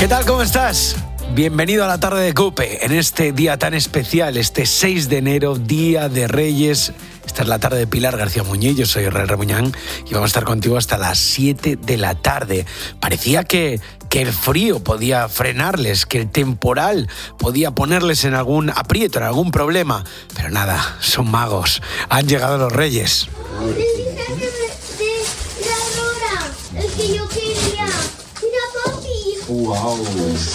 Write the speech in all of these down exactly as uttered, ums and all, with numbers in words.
¿Qué tal? ¿Cómo estás? Bienvenido a la tarde de COPE en este día tan especial, este seis de enero, Día de Reyes. Esta es la tarde de Pilar García Muñiz, yo soy Israel Remuñán y vamos a estar contigo hasta las siete de la tarde. Parecía que, que el frío podía frenarles, que el temporal podía ponerles en algún aprieto, en algún problema, pero nada, son magos, han llegado los Reyes. El disfraz de, de la Aurora, el que yo quería. Mira, papi. Wow.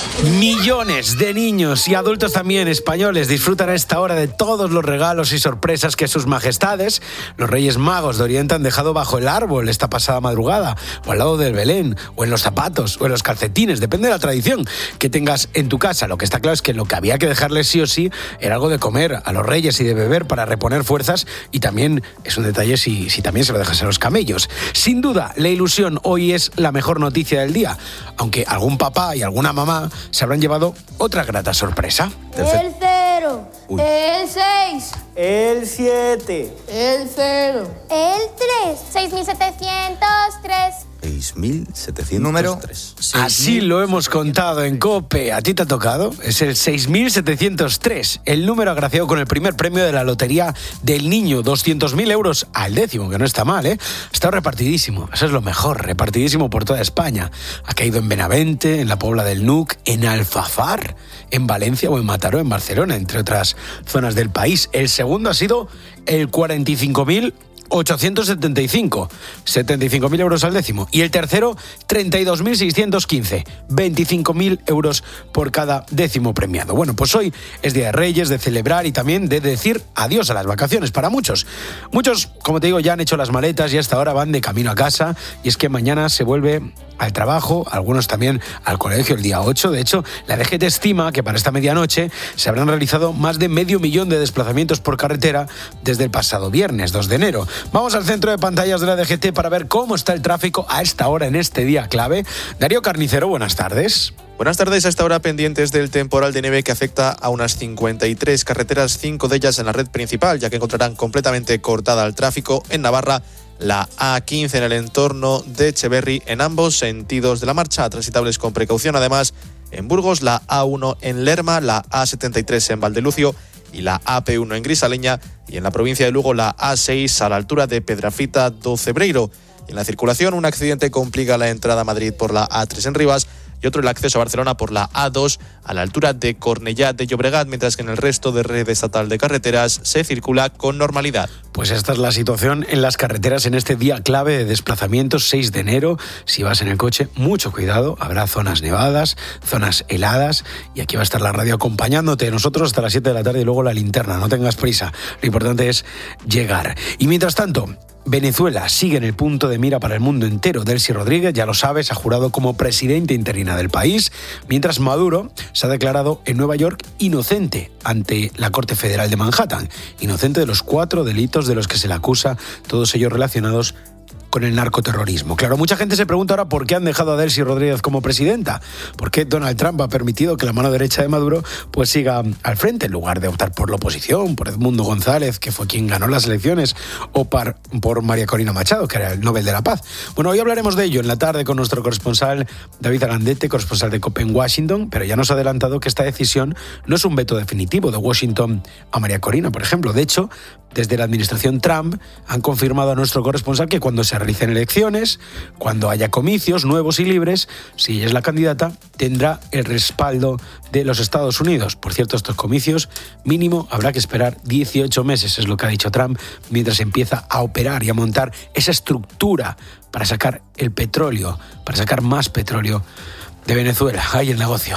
Millones de niños y adultos también españoles disfrutan a esta hora de todos los regalos y sorpresas que sus majestades, los Reyes Magos de Oriente, han dejado bajo el árbol esta pasada madrugada, o al lado del Belén, o en los zapatos, o en los calcetines, depende de la tradición que tengas en tu casa. Lo que está claro es que lo que había que dejarles sí o sí era algo de comer a los Reyes y de beber para reponer fuerzas, y también es un detalle si, si también se lo dejas a los camellos. Sin duda, la ilusión hoy es la mejor noticia del día, aunque algún papá y alguna mamá se habrán llevado otra grata sorpresa. El cero, Uy. el seis, El siete. el cero, el tres, seis mil setecientos tres. seis mil setecientos Número tres. Así lo hemos contado en COPE. ¿A ti te ha tocado? Es el seis mil setecientos tres, el número agraciado con el primer premio de la Lotería del Niño, doscientos mil euros al décimo, que no está mal, ¿eh? Ha estado repartidísimo, eso es lo mejor, repartidísimo por toda España. Ha caído en Benavente, en la Pobla del Nuc, en Alfafar, en Valencia o en Mataró, en Barcelona, entre otras zonas del país. El segundo ha sido el cuarenta y cinco mil ochocientos setenta y cinco, setenta y cinco mil euros al décimo. Y el tercero, treinta y dos mil seiscientos quince, veinticinco mil euros por cada décimo premiado. Bueno, pues hoy es Día de Reyes, de celebrar y también de decir adiós a las vacaciones para muchos. Muchos, como te digo, ya han hecho las maletas y hasta ahora van de camino a casa. Y es que mañana se vuelve al trabajo, algunos también al colegio el día ocho. De hecho, la D G T estima que para esta medianoche se habrán realizado más de medio millón de desplazamientos por carretera desde el pasado viernes, dos de enero. Vamos al centro de pantallas de la D G T para ver cómo está el tráfico a esta hora en este día clave. Darío Carnicero, buenas tardes. Buenas tardes. A esta hora pendientes del temporal de nieve que afecta a unas cincuenta y tres carreteras, cinco de ellas en la red principal, ya que encontrarán completamente cortada el tráfico en Navarra la A quince en el entorno de Echeverri en ambos sentidos de la marcha, transitables con precaución. Además, en Burgos, la A uno en Lerma, la A setenta y tres en Valdelucio y la A P uno en Grisaleña, y en la provincia de Lugo la A seis a la altura de Pedrafita do Cebreiro. En la circulación, un accidente complica la entrada a Madrid por la A tres en Rivas y otro el acceso a Barcelona por la A dos a la altura de Cornellá de Llobregat, mientras que en el resto de red estatal de carreteras se circula con normalidad. Pues esta es la situación en las carreteras en este día clave de desplazamientos, seis de enero. Si vas en el coche, mucho cuidado, habrá zonas nevadas, zonas heladas, y aquí va a estar la radio acompañándote, nosotros hasta las siete de la tarde y luego la linterna, no tengas prisa, lo importante es llegar. Y mientras tanto, Venezuela sigue en el punto de mira para el mundo entero. Delcy Rodríguez, ya lo sabes, ha jurado como presidenta interina del país, mientras Maduro se ha declarado en Nueva York inocente ante la Corte Federal de Manhattan, inocente de los cuatro delitos de los que se le acusa, todos ellos relacionados con el narcoterrorismo. Claro, mucha gente se pregunta ahora por qué han dejado a Delcy Rodríguez como presidenta, por qué Donald Trump ha permitido que la mano derecha de Maduro pues siga al frente en lugar de optar por la oposición, por Edmundo González, que fue quien ganó las elecciones, o par, por María Corina Machado, que era el Nobel de la Paz. Bueno, hoy hablaremos de ello en la tarde con nuestro corresponsal David Arandete, corresponsal de COPE en Washington, pero ya nos ha adelantado que esta decisión no es un veto definitivo de Washington a María Corina, por ejemplo. De hecho, desde la administración Trump han confirmado a nuestro corresponsal que cuando se realicen elecciones, cuando haya comicios nuevos y libres, si ella es la candidata, tendrá el respaldo de los Estados Unidos. Por cierto, estos comicios mínimo habrá que esperar dieciocho meses, es lo que ha dicho Trump, mientras empieza a operar y a montar esa estructura para sacar el petróleo, para sacar más petróleo de Venezuela. Ahí el negocio.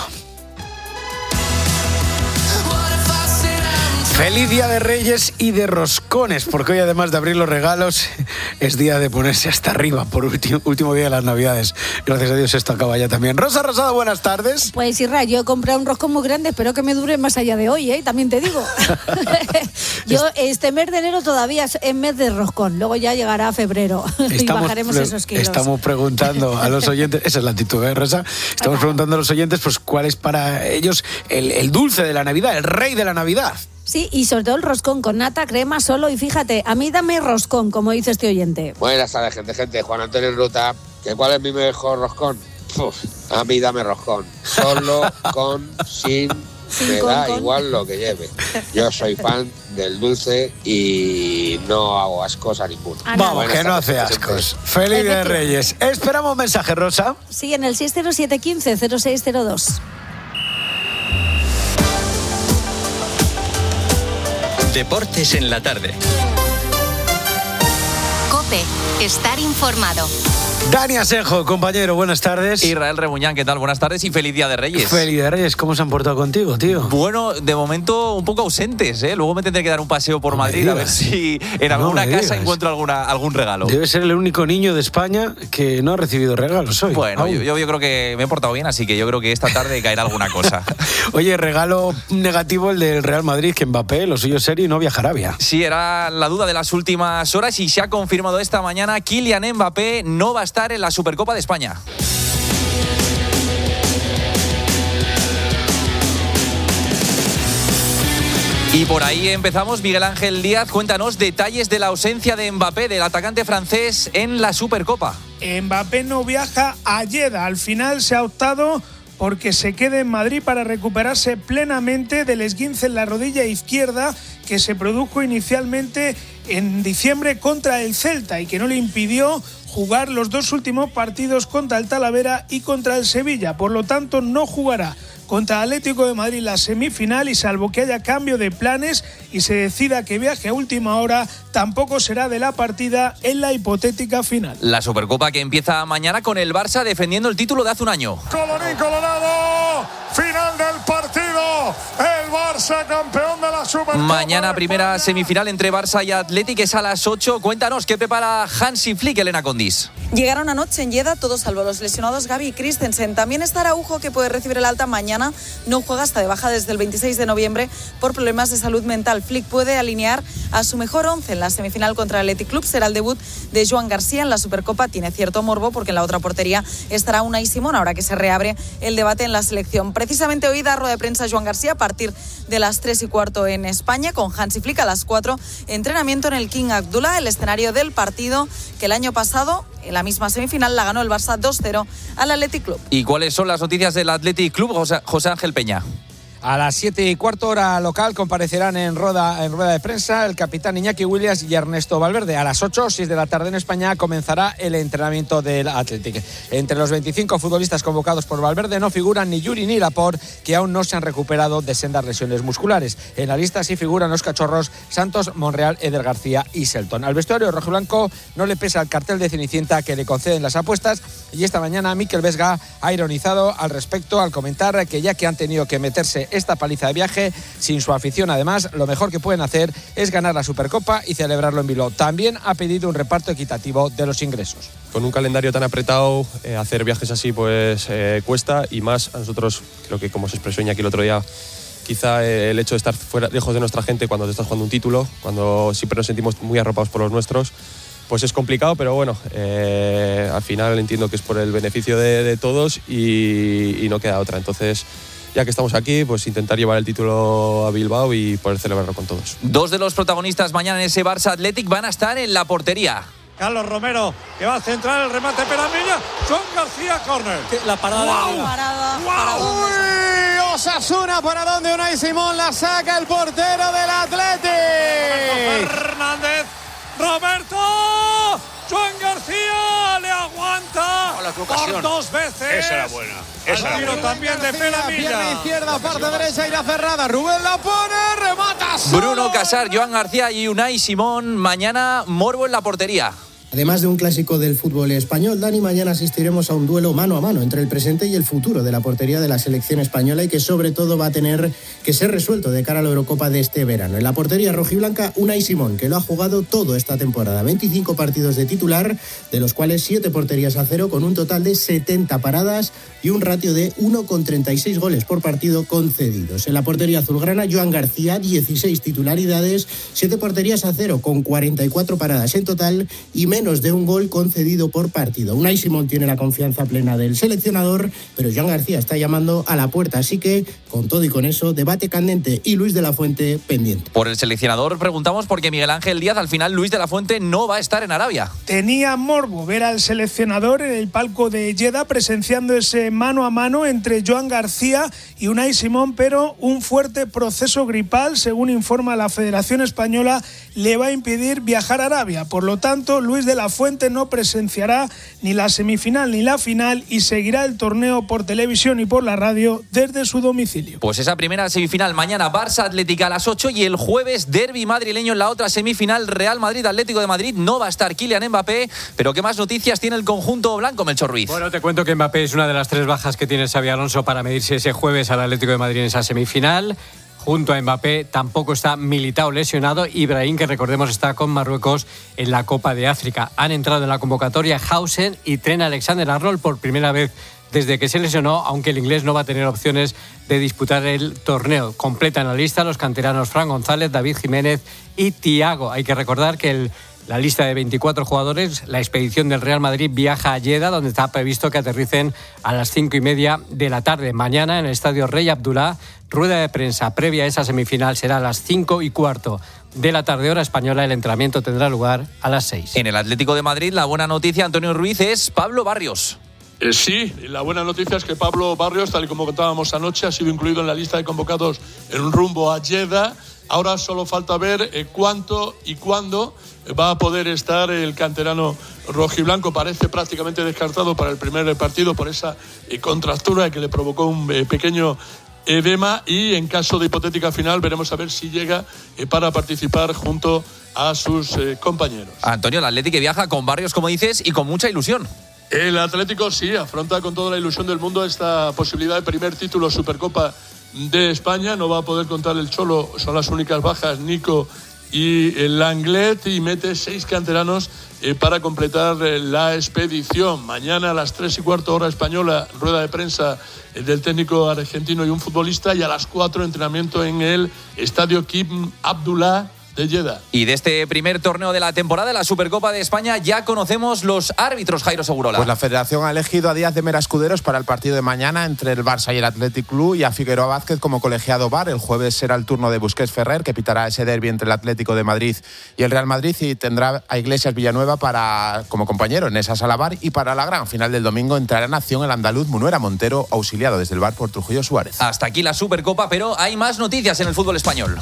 Feliz Día de Reyes y de roscones, porque hoy además de abrir los regalos es día de ponerse hasta arriba por último, último día de las Navidades. Gracias a Dios esto acaba ya también. Rosa Rosado, buenas tardes. Pues Isra, yo he comprado un roscón muy grande, espero que me dure más allá de hoy, ¿eh? También te digo. Yo este mes de enero todavía es mes de roscón, luego ya llegará febrero y bajaremos pre- esos kilos. Estamos preguntando a los oyentes, esa es la actitud, ¿eh, Rosa? Estamos preguntando a los oyentes pues cuál es para ellos el, el dulce de la Navidad, el rey de la Navidad. Sí, y sobre todo el roscón con nata, crema solo, y fíjate, a mí dame roscón, como dice este oyente. Buenas tardes, gente, gente. Juan Antonio Ruta. ¿Que ¿Cuál es mi mejor roscón? Uf, a mí dame roscón. Solo, con, sin, me con, da con. igual lo que lleve. Yo soy fan del dulce y no hago ascos a ninguno. Ah, Vamos, Buenas que no tardes, hace presentes. ascos. Feliz de Reyes. Esperamos mensaje, Rosa. Sí, en el seis cero siete uno cinco cero seis cero dos. Deportes en la tarde. COPE, estar informado. Dani Asenjo, compañero, buenas tardes. Israel Remuñán, ¿qué tal? Buenas tardes y feliz Día de Reyes. Feliz de Reyes, ¿cómo se han portado contigo, tío? Bueno, de momento un poco ausentes, ¿eh? Luego me tendré que dar un paseo por no Madrid a ver si en alguna no casa digas. encuentro alguna, algún regalo. Debe ser el único niño de España que no ha recibido regalos hoy. Bueno, yo, yo, yo creo que me he portado bien, así que yo creo que esta tarde caerá alguna cosa. Oye, regalo negativo el del Real Madrid, que Mbappé, lo suyo serio, y no viaja a Arabia. Sí, era la duda de las últimas horas y se ha confirmado esta mañana. Kylian Mbappé no va a estar en la Supercopa de España. Y por ahí empezamos. Miguel Ángel Díaz, cuéntanos detalles de la ausencia de Mbappé, del atacante francés, en la Supercopa. Mbappé no viaja a Jeddah. Al final se ha optado porque se quede en Madrid para recuperarse plenamente del esguince en la rodilla izquierda que se produjo inicialmente en diciembre contra el Celta y que no le impidió jugar los dos últimos partidos contra el Talavera y contra el Sevilla. Por lo tanto, no jugará contra Atlético de Madrid la semifinal y salvo que haya cambio de planes y se decida que viaje a última hora, tampoco será de la partida en la hipotética final. La Supercopa que empieza mañana con el Barça defendiendo el título de hace un año. Colorín colorado, final del partido, el Barça campeón de la Supercopa. Mañana primera semifinal entre Barça y Athletic, es a las ocho. Cuéntanos, ¿qué prepara Hansi Flick, Elena Condis? Llegaron anoche en Jeddah todos salvo los lesionados Gavi y Christensen. También está Araujo, que puede recibir el alta mañana. No juega hasta de baja desde el veintiséis de noviembre por problemas de salud mental. Flick puede alinear a su mejor once en la semifinal contra el Athletic Club. Será el debut de Joan García en la Supercopa. Tiene cierto morbo porque en la otra portería estará Unai Simón, ahora que se reabre el debate en la selección. Precisamente hoy da rueda de prensa Joan García a partir de las tres y cuarto en España, con Hansi Flick a las cuatro. Entrenamiento en el King Abdullah, el escenario del partido que el año pasado, en la misma semifinal, la ganó el Barça dos cero al Athletic Club. ¿Y cuáles son las noticias del Athletic Club, José, José Ángel Peña? A las siete y cuarto hora local comparecerán en rueda, en rueda de prensa el capitán Iñaki Williams y Ernesto Valverde. A las ocho, seis de la tarde en España, comenzará el entrenamiento del Athletic. Entre los veinticinco futbolistas convocados por Valverde no figuran ni Yuri ni Laporte, que aún no se han recuperado de sendas lesiones musculares. En la lista sí figuran los cachorros Santos, Monreal, Eder García y Selton. Al vestuario rojiblanco no le pesa el cartel de Cenicienta que le conceden las apuestas, y esta mañana Mikel Vesga ha ironizado al respecto al comentar que ya que han tenido que meterse esta paliza de viaje sin su afición, además, lo mejor que pueden hacer es ganar la Supercopa y celebrarlo en Bilbao. También ha pedido un reparto equitativo de los ingresos. Con un calendario tan apretado, eh, hacer viajes así pues eh, cuesta, y más a nosotros, creo que como se expresó Iñaki el otro día, quizá eh, el hecho de estar fuera, lejos de nuestra gente cuando te estás jugando un título, cuando siempre nos sentimos muy arropados por los nuestros, pues es complicado, pero bueno, eh, al final entiendo que es por el beneficio de, de todos y, y no queda otra. Entonces, ya que estamos aquí, pues intentar llevar el título a Bilbao y poder celebrarlo con todos. Dos de los protagonistas mañana en ese Barça Athletic van a estar en la portería. Carlos Romero, que va a centrar el remate Peramilla. Joan García, córner. La parada. Wow. Parada. Wow. Uy, Osasuna, para donde Unai Simón la saca el portero del Athletic. Fernández, Roberto, Joan García le aguanta por dos veces. Esa era buena. Esa Al tiro era buena. también de Peramilla. Pierna izquierda, parte derecha, irá cerrada. Rubén la pone, remata. Bruno Casar, Joan García y Unai Simón. Mañana morbo en la portería. Además de un clásico del fútbol español, Dani, mañana asistiremos a un duelo mano a mano entre el presente y el futuro de la portería de la selección española, y que sobre todo va a tener que ser resuelto de cara a la Eurocopa de este verano. En la portería rojiblanca, Unai Simón, que lo ha jugado todo esta temporada, veinticinco partidos de titular, de los cuales siete porterías a cero, con un total de setenta paradas y un ratio de uno coma treinta y seis goles por partido concedidos. En la portería azulgrana, Joan García, dieciséis titularidades, siete porterías a cero, con cuarenta y cuatro paradas en total y menos menos de un gol concedido por partido. Unai Simón tiene la confianza plena del seleccionador, pero Joan García está llamando a la puerta, así que con todo y con eso, debate candente y Luis de la Fuente pendiente. Por el seleccionador preguntamos porque Miguel Ángel Díaz, al final Luis de la Fuente no va a estar en Arabia. Tenía morbo ver al seleccionador en el palco de Jeddah presenciando ese mano a mano entre Joan García y Unai Simón, pero un fuerte proceso gripal, según informa la Federación Española, le va a impedir viajar a Arabia. Por lo tanto, Luis de la Fuente no presenciará ni la semifinal ni la final y seguirá el torneo por televisión y por la radio desde su domicilio. Pues esa primera semifinal mañana Barça Atlética a las ocho y el jueves derbi madrileño en la otra semifinal Real Madrid Atlético de Madrid. No va a estar Kylian Mbappé, pero ¿qué más noticias tiene el conjunto blanco, Melchor Ruiz? Bueno, te cuento que Mbappé es una de las tres bajas que tiene Xabi Alonso para medirse ese jueves al Atlético de Madrid en esa semifinal. Junto a Mbappé tampoco está Militao lesionado y Brahim, que recordemos está con Marruecos en la Copa de África. Han entrado en la convocatoria Hausen y Trent Alexander-Arnold por primera vez desde que se lesionó, aunque el inglés no va a tener opciones de disputar el torneo. Completan la lista los canteranos Fran González, David Jiménez y Thiago. Hay que recordar que el La lista de veinticuatro jugadores, la expedición del Real Madrid viaja a Jeddah, donde está previsto que aterricen a las cinco y media de la tarde. Mañana en el estadio Rey Abdullah, rueda de prensa previa a esa semifinal será a las cinco y cuarto de la tarde hora española. El entrenamiento tendrá lugar a las seis. En el Atlético de Madrid, la buena noticia, Antonio Ruiz, es Pablo Barrios. Eh, sí, la buena noticia es que Pablo Barrios, tal y como contábamos anoche, ha sido incluido en la lista de convocados en un rumbo a Jeddah. Ahora solo falta ver eh, cuánto y cuándo va a poder estar el canterano rojiblanco. Parece prácticamente descartado para el primer partido por esa eh, contractura que le provocó un eh, pequeño edema, y en caso de hipotética final veremos a ver si llega eh, para participar junto a sus eh, compañeros. Antonio, el Atlético viaja con Barrios, como dices, y con mucha ilusión. El Atlético sí, afronta con toda la ilusión del mundo esta posibilidad de primer título Supercopa de España. No va a poder contar el Cholo, son las únicas bajas, Nico y el Langlet, y mete seis canteranos eh, para completar eh, la expedición. Mañana a las tres y cuarto hora española, rueda de prensa eh, del técnico argentino y un futbolista, y a las cuatro entrenamiento en el estadio Kim Abdullah de Jeddah. Y de este primer torneo de la temporada de la Supercopa de España ya conocemos los árbitros, Jairo Segurola. Pues la Federación ha elegido a Díaz de Mera Escuderos para el partido de mañana entre el Barça y el Athletic Club, y a Figueroa Vázquez como colegiado V A R. El jueves será el turno de Busquets Ferrer, que pitará ese derbi entre el Atlético de Madrid y el Real Madrid, y tendrá a Iglesias Villanueva para, como compañero en esa sala V A R. Y para la gran final del domingo entrará en acción el andaluz Munuera Montero, auxiliado desde el V A R por Trujillo Suárez. Hasta aquí la Supercopa, pero hay más noticias en el fútbol español.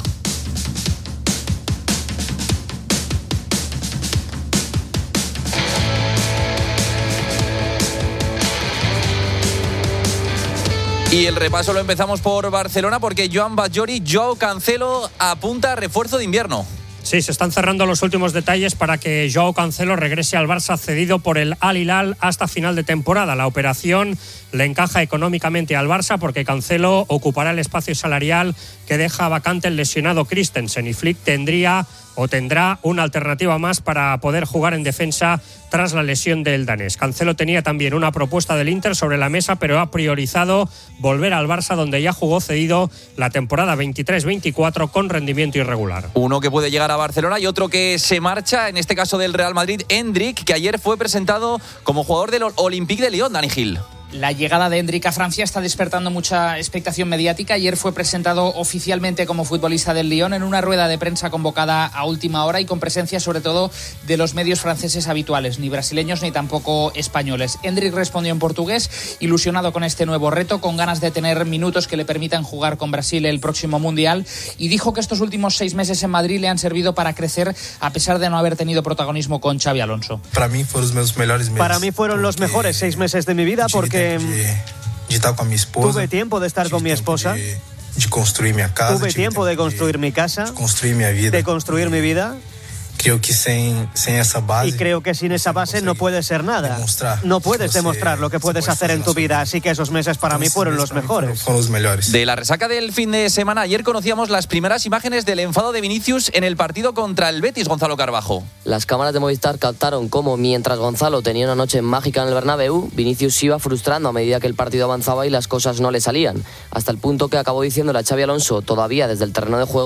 Y el repaso lo empezamos por Barcelona, porque Joan Batllori, Joao Cancelo apunta a refuerzo de invierno. Sí, se están cerrando los últimos detalles para que Joao Cancelo regrese al Barça cedido por el Al Hilal hasta final de temporada. La operación le encaja económicamente al Barça porque Cancelo ocupará el espacio salarial que deja vacante el lesionado Christensen, y Flick tendría o tendrá una alternativa más para poder jugar en defensa tras la lesión del danés. Cancelo tenía también una propuesta del Inter sobre la mesa, pero ha priorizado volver al Barça, donde ya jugó cedido la temporada veintitrés veinticuatro con rendimiento irregular. Uno que puede llegar a Barcelona y otro que se marcha, en este caso del Real Madrid, Endrick, que ayer fue presentado como jugador del Olympique de Lyon, Dani Gil. La llegada de Endrick a Francia está despertando mucha expectación mediática. Ayer fue presentado oficialmente como futbolista del Lyon en una rueda de prensa convocada a última hora y con presencia sobre todo de los medios franceses habituales, ni brasileños ni tampoco españoles. Endrick respondió en portugués, ilusionado con este nuevo reto, con ganas de tener minutos que le permitan jugar con Brasil el próximo Mundial, y dijo que estos últimos seis meses en Madrid le han servido para crecer a pesar de no haber tenido protagonismo con Xabi Alonso. Para mí fueron los mejores meses. Para mí fueron los mejores seis meses de mi vida porque De, de estar con mi esposa. Tuve tiempo de estar con mi esposa. De, de construir mi casa. Tuve tiempo de construir mi casa. De construir mi vida. De construir mi vida. Creo que sin, sin esa base. Y creo que sin esa base no puedes ser nada. No puedes demostrar lo que puedes hacer en tu vida. Así que esos meses para mí fueron los mejores. Fueron los mejores. De la resaca del fin de semana, ayer conocíamos las primeras imágenes del enfado de Vinicius en el partido contra el Betis, Gonzalo Carbajo. Las cámaras de Movistar captaron cómo, mientras Gonzalo tenía una noche mágica en el Bernabéu, Vinicius se iba frustrando a medida que el partido avanzaba y las cosas no le salían, hasta el punto que acabó diciéndole a Xabi Alonso, todavía desde el terreno de juego,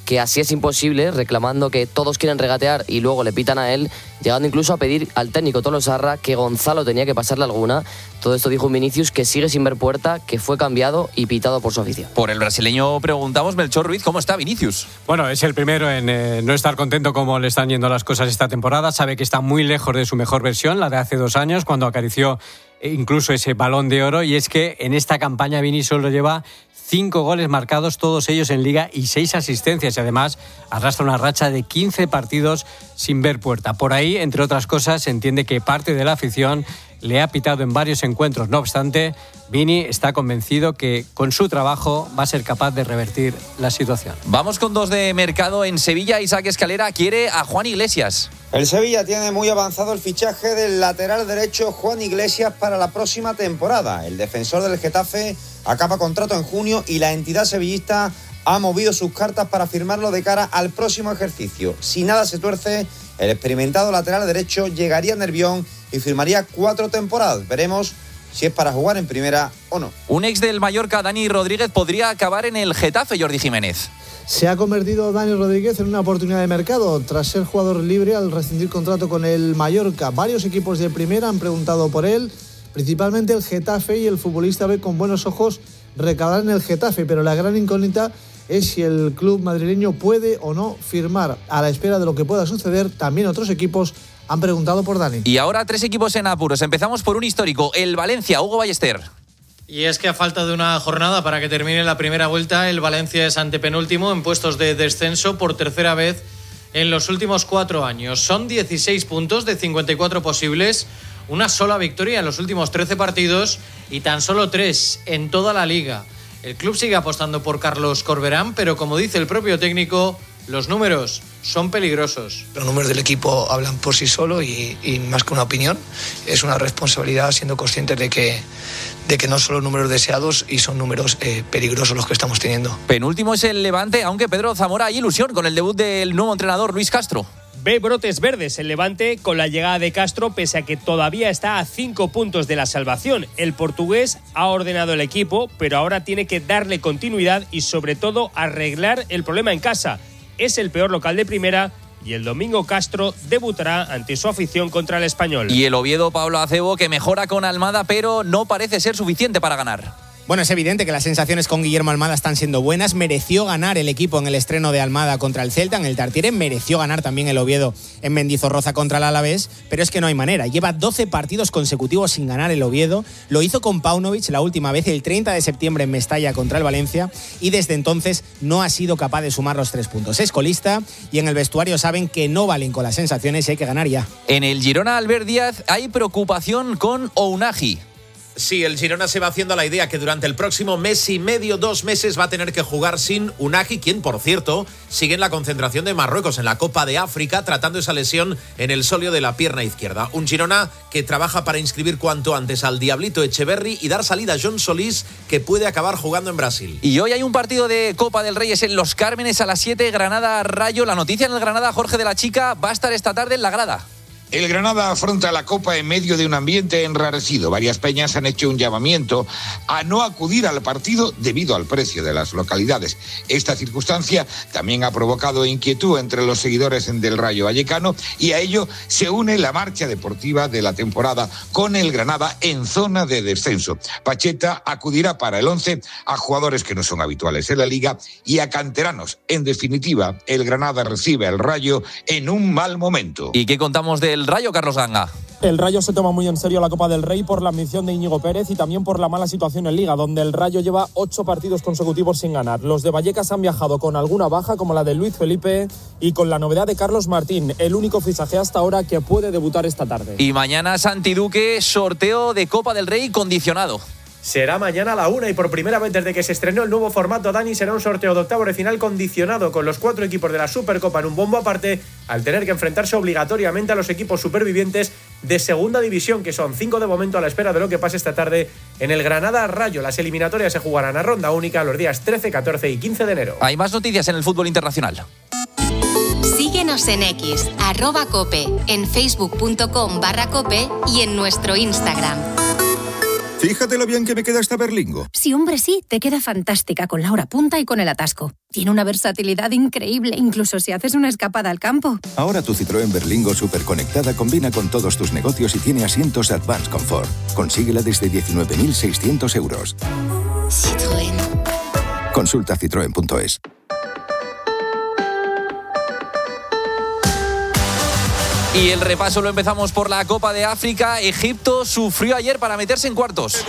que así es imposible, reclamando que todos quieren regatear y luego le pitan a él, llegando incluso a pedir al técnico Tolosarra que Gonzalo tenía que pasarle alguna. Todo esto dijo un Vinicius que sigue sin ver puerta, que fue cambiado y pitado por su afición. Por el brasileño preguntamos, Melchor Ruiz, ¿cómo está Vinicius? Bueno, es el primero en eh, no estar contento cómo le están yendo las cosas esta temporada. Sabe que está muy lejos de su mejor versión, la de hace dos años, cuando acarició incluso ese Balón de Oro. Y es que en esta campaña Vini solo lleva cinco goles marcados, todos ellos en Liga, y seis asistencias. Y además arrastra una racha de quince partidos sin ver puerta. Por ahí, entre otras cosas, se entiende que parte de la afición le ha pitado en varios encuentros. No obstante, Vini está convencido que con su trabajo va a ser capaz de revertir la situación. Vamos con dos de mercado en Sevilla. Isaac Escalera quiere a Juan Iglesias. El Sevilla tiene muy avanzado el fichaje del lateral derecho Juan Iglesias para la próxima temporada. El defensor del Getafe acaba contrato en junio y la entidad sevillista ha movido sus cartas para firmarlo de cara al próximo ejercicio. Si nada se tuerce, el experimentado lateral derecho llegaría a Nervión y firmaría cuatro temporadas. Veremos si es para jugar en primera o no. Un ex del Mallorca, Dani Rodríguez, podría acabar en el Getafe, Jordi Jiménez. Se ha convertido Dani Rodríguez en una oportunidad de mercado tras ser jugador libre al rescindir contrato con el Mallorca. Varios equipos de primera han preguntado por él, principalmente el Getafe, y el futbolista ve con buenos ojos recalar en el Getafe, pero la gran incógnita es si el club madrileño puede o no firmar. A la espera de lo que pueda suceder, también otros equipos han preguntado por Dani. Y ahora tres equipos en apuros. Empezamos por un histórico, el Valencia, Hugo Ballester. Y es que a falta de una jornada para que termine la primera vuelta, el Valencia es antepenúltimo en puestos de descenso por tercera vez en los últimos cuatro años. Son dieciséis puntos de cincuenta y cuatro posibles, una sola victoria en los últimos trece partidos y tan solo tres en toda la liga. El club sigue apostando por Carlos Corberán, pero como dice el propio técnico, los números son peligrosos. Los números del equipo hablan por sí solo y, y más que una opinión, es una responsabilidad siendo conscientes de que, de que no son los números deseados y son números eh, peligrosos los que estamos teniendo. Penúltimo es el Levante, aunque Pedro Zamora hay ilusión con el debut del nuevo entrenador Luis Castro. Ve brotes verdes el Levante con la llegada de Castro, pese a que todavía está a cinco puntos de la salvación. El portugués ha ordenado el equipo, pero ahora tiene que darle continuidad y sobre todo arreglar el problema en casa. Es el peor local de primera y el domingo Castro debutará ante su afición contra el Español. Y el Oviedo, Pablo Acebo, que mejora con Almada, pero no parece ser suficiente para ganar. Bueno, es evidente que las sensaciones con Guillermo Almada están siendo buenas. Mereció ganar el equipo en el estreno de Almada contra el Celta, en el Tartiere. Mereció ganar también el Oviedo en Mendizorroza contra el Alavés. Pero es que no hay manera. Lleva doce partidos consecutivos sin ganar el Oviedo. Lo hizo con Paunovic la última vez el treinta de septiembre en Mestalla contra el Valencia. Y desde entonces no ha sido capaz de sumar los tres puntos. Es colista y en el vestuario saben que no valen con las sensaciones y hay que ganar ya. En el Girona, Albert Díaz, hay preocupación con Ounahi. Sí, el Girona se va haciendo la idea que durante el próximo mes y medio, dos meses, va a tener que jugar sin Ounahi, quien, por cierto, sigue en la concentración de Marruecos en la Copa de África, tratando esa lesión en el sóleo de la pierna izquierda. Un Girona que trabaja para inscribir cuanto antes al Diablito Echeverri y dar salida a John Solís, que puede acabar jugando en Brasil. Y hoy hay un partido de Copa del Rey, es en Los Cármenes a las siete, Granada-Rayo. La noticia en el Granada, Jorge de la Chica, va a estar esta tarde en la grada. El Granada afronta la Copa en medio de un ambiente enrarecido. Varias peñas han hecho un llamamiento a no acudir al partido debido al precio de las localidades. Esta circunstancia también ha provocado inquietud entre los seguidores del Rayo Vallecano y a ello se une la marcha deportiva de la temporada con el Granada en zona de descenso. Pacheta acudirá para el once a jugadores que no son habituales en la Liga y a canteranos. En definitiva, el Granada recibe al Rayo en un mal momento. ¿Y qué contamos del Rayo, Carlos Ganga? El Rayo se toma muy en serio la Copa del Rey por la ambición de Íñigo Pérez y también por la mala situación en Liga, donde el Rayo lleva ocho partidos consecutivos sin ganar. Los de Vallecas han viajado con alguna baja, como la de Luis Felipe, y con la novedad de Carlos Martín, el único fichaje hasta ahora que puede debutar esta tarde. Y mañana, Santi Duque, sorteo de Copa del Rey condicionado. Será mañana a la una y por primera vez desde que se estrenó el nuevo formato, Dani, será un sorteo de octavos de final condicionado con los cuatro equipos de la Supercopa en un bombo aparte, al tener que enfrentarse obligatoriamente a los equipos supervivientes de segunda división, que son cinco de momento a la espera de lo que pase esta tarde en el Granada Rayo. Las eliminatorias se jugarán a ronda única los días trece, catorce y quince de enero. Hay más noticias en el fútbol internacional. Síguenos en X, arroba Cope, en facebook punto com barra Cope y en nuestro Instagram. Fíjate lo bien que me queda esta berlingo. Sí, hombre, sí, te queda fantástica con la hora punta y con el atasco. Tiene una versatilidad increíble, incluso si haces una escapada al campo. Ahora tu Citroën Berlingo superconectada combina con todos tus negocios y tiene asientos Advanced Comfort. Consíguela desde diecinueve mil seiscientos euros. Citroën. Consulta citroen punto es. Y el repaso lo empezamos por la Copa de África. Egipto sufrió ayer para meterse en cuartos.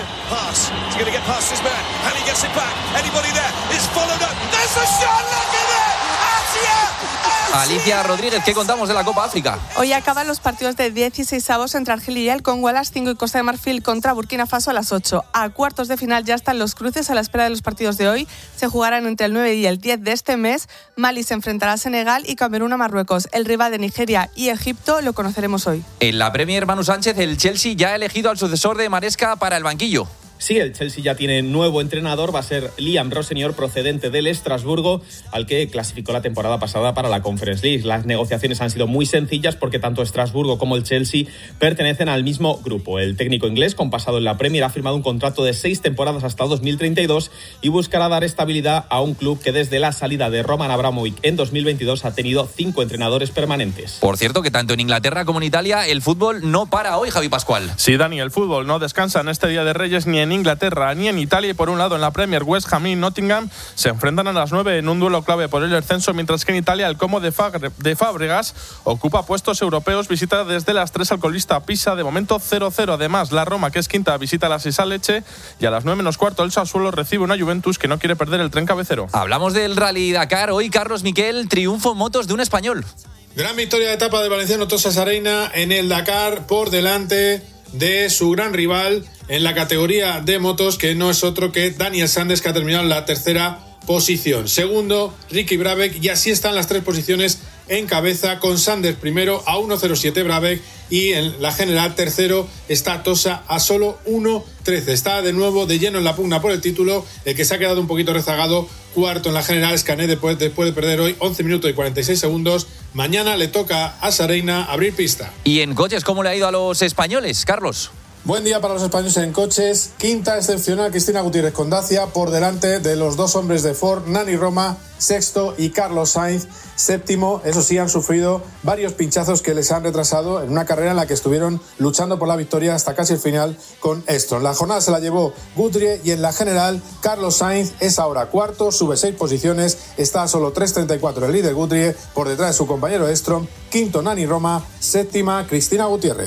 Alicia Rodríguez, ¿qué contamos de la Copa África? Hoy acaban los partidos de dieciseisavos entre Argelia y el Congo a las cinco y Costa de Marfil contra Burkina Faso a las ocho. A cuartos de final ya están los cruces a la espera de los partidos de hoy. Se jugarán entre el nueve y el diez de este mes. Mali se enfrentará a Senegal y Camerún a Marruecos. El rival de Nigeria y Egipto lo conoceremos hoy. En la Premier, Manu Sánchez, el Chelsea ya ha elegido al sucesor de Maresca para el banquillo. Sí, el Chelsea ya tiene nuevo entrenador, va a ser Liam Rossenior, procedente del Estrasburgo, al que clasificó la temporada pasada para la Conference League. Las negociaciones han sido muy sencillas porque tanto Estrasburgo como el Chelsea pertenecen al mismo grupo. El técnico inglés, con pasado en la Premier, ha firmado un contrato de seis temporadas hasta dos mil treinta y dos y buscará dar estabilidad a un club que desde la salida de Roman Abramovich en dos mil veintidós ha tenido cinco entrenadores permanentes. Por cierto, que tanto en Inglaterra como en Italia el fútbol no para hoy, Javi Pascual. Sí, Dani, el fútbol no descansa en este Día de Reyes ni en Inglaterra ni en Italia, y por un lado en la Premier West Ham y Nottingham se enfrentan a las nueve en un duelo clave por el ascenso, mientras que en Italia el Como de, Fagre, de Fábregas ocupa puestos europeos, visita desde las tres al colista Pisa, de momento cero cero. Además, la Roma, que es quinta, visita la Sisa Leche, y a las nueve menos cuarto el Sassuolo recibe una Juventus que no quiere perder el tren cabecero. Hablamos del Rally Dakar. Hoy, Carlos Miquel, triunfo en motos de un español. Gran victoria de etapa del valenciano Tosas Areina en el Dakar, por delante de su gran rival en la categoría de motos, que no es otro que Daniel Sanders, que ha terminado en la tercera posición. Segundo, Ricky Brabec, y así están las tres posiciones en cabeza, con Sanders primero a uno cero siete Brabec, y en la general tercero está Tosa a solo uno trece. Está de nuevo de lleno en la pugna por el título. El que se ha quedado un poquito rezagado, cuarto en la general, es Canet, después, después de perder hoy once minutos y cuarenta y seis segundos. Mañana le toca a Sareina abrir pista. ¿Y en coches cómo le ha ido a los españoles, Carlos? Buen día para los españoles en coches. Quinta excepcional Cristina Gutiérrez con Dacia, por delante de los dos hombres de Ford, Nani Roma, sexto, y Carlos Sainz, séptimo. Eso sí, han sufrido varios pinchazos que les han retrasado en una carrera en la que estuvieron luchando por la victoria hasta casi el final con Stron. La jornada se la llevó Guthrie, y en la general Carlos Sainz es ahora cuarto, sube seis posiciones, está a solo tres treinta y cuatro el líder Guthrie, por detrás de su compañero Stron. Quinto Nani Roma, séptima Cristina Gutiérrez.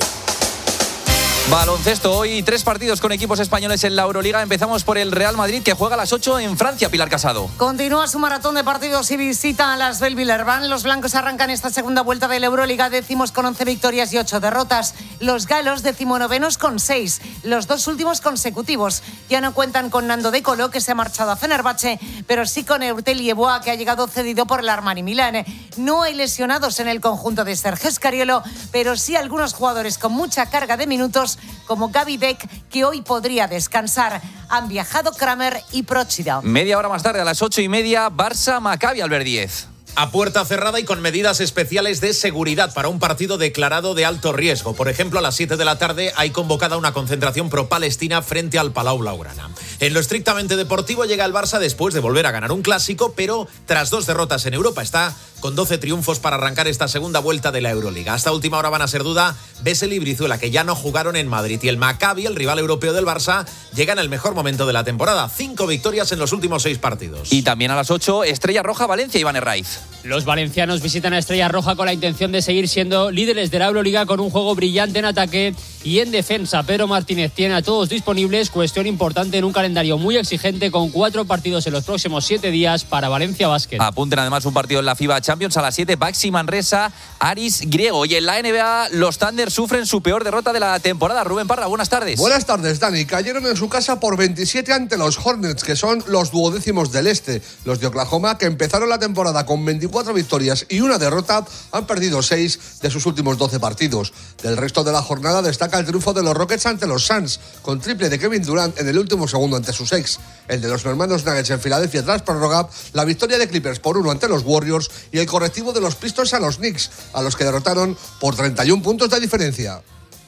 Baloncesto, hoy tres partidos con equipos españoles en la Euroliga. Empezamos por el Real Madrid, que juega a las ocho en Francia. Pilar Casado. Continúa su maratón de partidos y visita a las del Villerban. Los blancos arrancan esta segunda vuelta de la Euroliga décimos con once victorias y ocho derrotas. Los galos decimonovenos con seis, los dos últimos consecutivos. Ya no cuentan con Nando De Colo, que se ha marchado a Fenerbahce, pero sí con Eurtel Yeboah, que ha llegado cedido por el Armani Milán. No hay lesionados en el conjunto de Sergio Scariolo, pero sí algunos jugadores con mucha carga de minutos, como Gaby Deck, que hoy podría descansar. Han viajado Kramer y Procida. Media hora más tarde, a las ocho y media, Barça Maccabi, Albert Díez. A puerta cerrada y con medidas especiales de seguridad para un partido declarado de alto riesgo. Por ejemplo, a las siete de la tarde hay convocada una concentración pro-palestina frente al Palau Blaugrana. En lo estrictamente deportivo, llega el Barça después de volver a ganar un clásico, pero tras dos derrotas en Europa. Está con doce triunfos para arrancar esta segunda vuelta de la Euroliga. Hasta última hora van a ser duda Bessel y Brizuela, que ya no jugaron en Madrid. Y el Maccabi, el rival europeo del Barça, llega en el mejor momento de la temporada. Cinco victorias en los últimos seis partidos. Y también a las ocho, Estrella Roja Valencia, Iván Herraiz. Los valencianos visitan a Estrella Roja con la intención de seguir siendo líderes de la Euroliga, con un juego brillante en ataque y en defensa. Pedro Martínez tiene a todos disponibles, cuestión importante en un calendario muy exigente, con cuatro partidos en los próximos siete días para Valencia Basket. Apunten además un partido en la FIBA Champions a las siete, Baxi Manresa, Aris Griego. Y en la N B A, los Thunder sufren su peor derrota de la temporada. Rubén Parra, buenas tardes. Buenas tardes, Dani. Cayeron en su casa por veintisiete ante los Hornets, que son los duodécimos del este. Los de Oklahoma, que empezaron la temporada con veinticuatro victorias y una derrota, han perdido seis de sus últimos doce partidos. Del resto de la jornada destaca el triunfo de los Rockets ante los Suns, con triple de Kevin Durant en el último segundo ante sus ex. El de los hermanos Nuggets en Filadelfia tras prórroga, la victoria de Clippers por uno ante los Warriors y el correctivo de los Pistons a los Knicks, a los que derrotaron por treinta y un puntos de diferencia.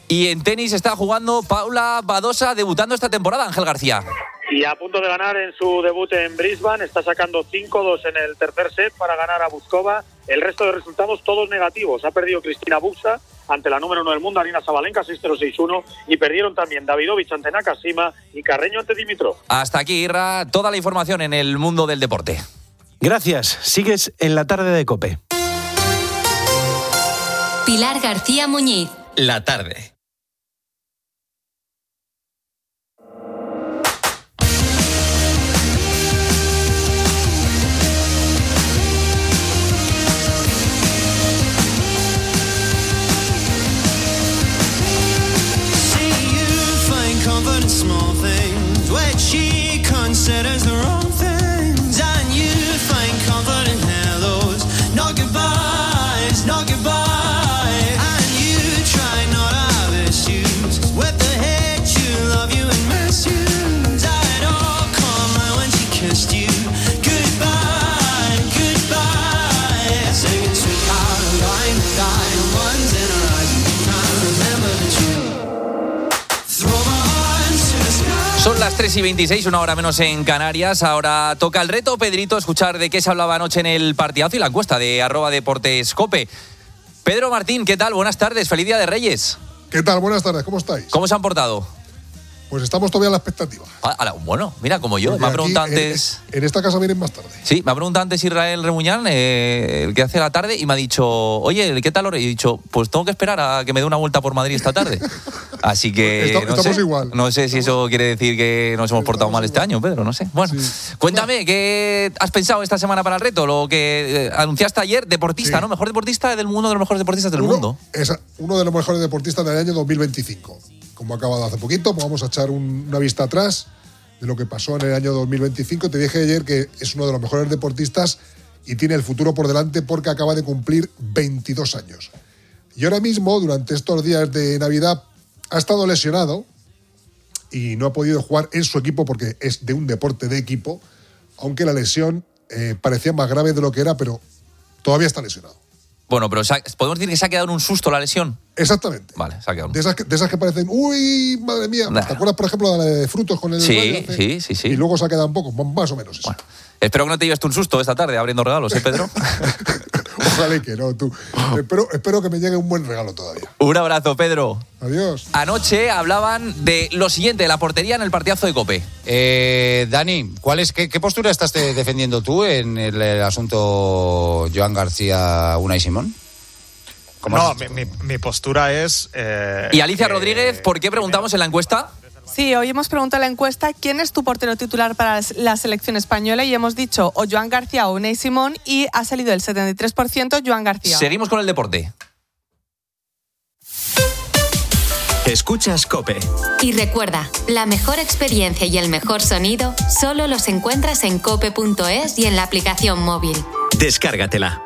Y en tenis está jugando Paula Badosa, debutando esta temporada, Ángel García. Y a punto de ganar en su debut en Brisbane, está sacando cinco dos en el tercer set para ganar a Buskova. El resto de resultados todos negativos. Ha perdido Cristina Buxa ante la número uno del mundo, Arina Sabalenka, seis cero seis uno, y perdieron también Davidovich ante Nakashima y Carreño ante Dimitrov. Hasta aquí, Irra, toda la información en el mundo del deporte. Gracias. Sigues en la tarde de COPE. Pilar García Muñiz. La tarde. Small things where she considers the wrong things, and you find comfort in hellos, not goodbyes, not goodbye, and you try not to have issues with the hate you love you and miss you. I'd all come out when she kissed you. Goodbye, goodbye, singing sweetheart, line to line, one's in her eyes, and can't remember the truth. Throw my Son las tres y veintiséis, una hora menos en Canarias. Ahora toca el reto, Pedrito, escuchar de qué se hablaba anoche en el partidazo y la encuesta de arroba deportes cope. Pedro Martín, ¿qué tal? Buenas tardes, feliz Día de Reyes. ¿Qué tal? Buenas tardes, ¿cómo estáis? ¿Cómo se han portado? Pues estamos todavía a la expectativa. Ah, a la, bueno, mira, como yo, Porque me ha preguntado aquí, antes... En, en esta casa vienen más tarde. Sí, me ha preguntado antes Israel Remuñán, eh, el que hace la tarde, y me ha dicho, oye, ¿qué tal hora? Y he dicho, pues tengo que esperar a que me dé una vuelta por Madrid esta tarde. Así que Está, no estamos sé, igual. No sé si eso quiere decir que nos hemos portado mal este año, Pedro, no sé. Bueno, sí. Cuéntame, ¿qué has pensado esta semana para el reto? Lo que eh, anunciaste ayer, deportista, sí. ¿no? Mejor deportista del mundo, de los mejores deportistas del uno, mundo. Es uno de los mejores deportistas del año dos mil veinticinco. Como ha acabado hace poquito, pues vamos a echar un, una vista atrás de lo que pasó en el año dos mil veinticinco. Te dije ayer que es uno de los mejores deportistas y tiene el futuro por delante porque acaba de cumplir veintidós años. Y ahora mismo, durante estos días de Navidad, ha estado lesionado y no ha podido jugar en su equipo porque es de un deporte de equipo, aunque la lesión eh, parecía más grave de lo que era, pero todavía está lesionado. Bueno, pero ¿podemos decir que se ha quedado en un susto la lesión? Exactamente. Vale, se ha quedado. De esas que, de esas que parecen, uy, madre mía. Nah. ¿Te acuerdas, por ejemplo, de la de frutos con el sí, Reyes? Sí, sí, sí. Y luego se ha quedado un poco, más o menos eso. Bueno, espero que no te lleves tú un susto esta tarde abriendo regalos, ¿eh, Pedro? Ojalá que no, tú. espero, espero que me llegue un buen regalo todavía. Un abrazo, Pedro. Adiós. Anoche hablaban de lo siguiente, de la portería en el partidazo de COPE. Eh, Dani, ¿cuál es, qué, qué postura estás defendiendo tú en el, el asunto Joan García, Unai Simón? No, mi, mi, mi postura es... Eh, y Alicia que, Rodríguez, ¿por qué preguntamos en la encuesta? Sí, hoy hemos preguntado en la encuesta quién es tu portero titular para la selección española y hemos dicho o Joan García o Unai Simón y ha salido el setenta y tres por ciento Joan García. Seguimos con el deporte. Escuchas COPE. Y recuerda, la mejor experiencia y el mejor sonido solo los encuentras en cope punto es y en la aplicación móvil. Descárgatela.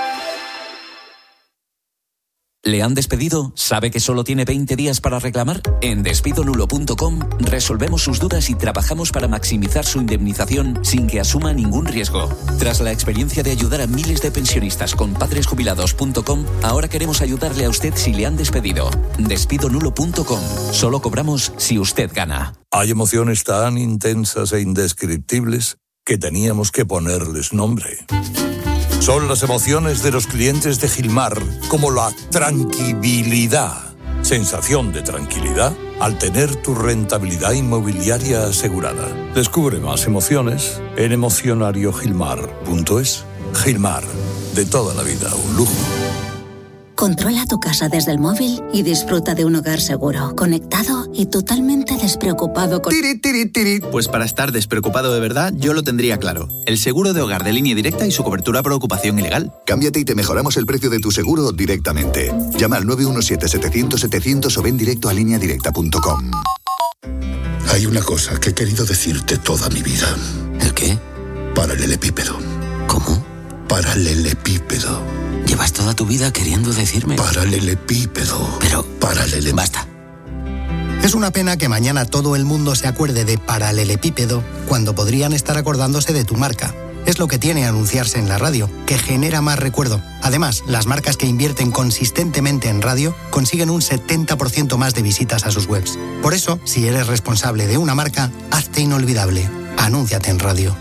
¿Le han despedido? ¿Sabe que solo tiene veinte días para reclamar? En despido nulo punto com resolvemos sus dudas y trabajamos para maximizar su indemnización sin que asuma ningún riesgo. Tras la experiencia de ayudar a miles de pensionistas con padres jubilados punto com, ahora queremos ayudarle a usted si le han despedido. despido nulo punto com. Solo cobramos si usted gana. Hay emociones tan intensas e indescriptibles que teníamos que ponerles nombre. Son las emociones de los clientes de Gilmar, como la tranquilidad. Sensación de tranquilidad al tener tu rentabilidad inmobiliaria asegurada. Descubre más emociones en emocionario gilmar punto es. Gilmar, de toda la vida, un lujo. Controla tu casa desde el móvil y disfruta de un hogar seguro, conectado y totalmente despreocupado con... Tiri, tiri, tiri. Pues para estar despreocupado de verdad, yo lo tendría claro. El seguro de hogar de Línea Directa y su cobertura por ocupación ilegal. Cámbiate y te mejoramos el precio de tu seguro directamente. Llama al nueve uno siete, setecientos, setecientos o ven directo a línea directa punto com. Hay una cosa que he querido decirte toda mi vida. ¿El qué? Paralelepípedo. ¿Cómo? Paralelepípedo. Llevas toda tu vida queriendo decirme... Paralelepípedo. Pero... Paralele... Basta. Es una pena que mañana todo el mundo se acuerde de paralelepípedo cuando podrían estar acordándose de tu marca. Es lo que tiene anunciarse en la radio, que genera más recuerdo. Además, las marcas que invierten consistentemente en radio consiguen un setenta por ciento más de visitas a sus webs. Por eso, si eres responsable de una marca, hazte inolvidable. Anúnciate en radio.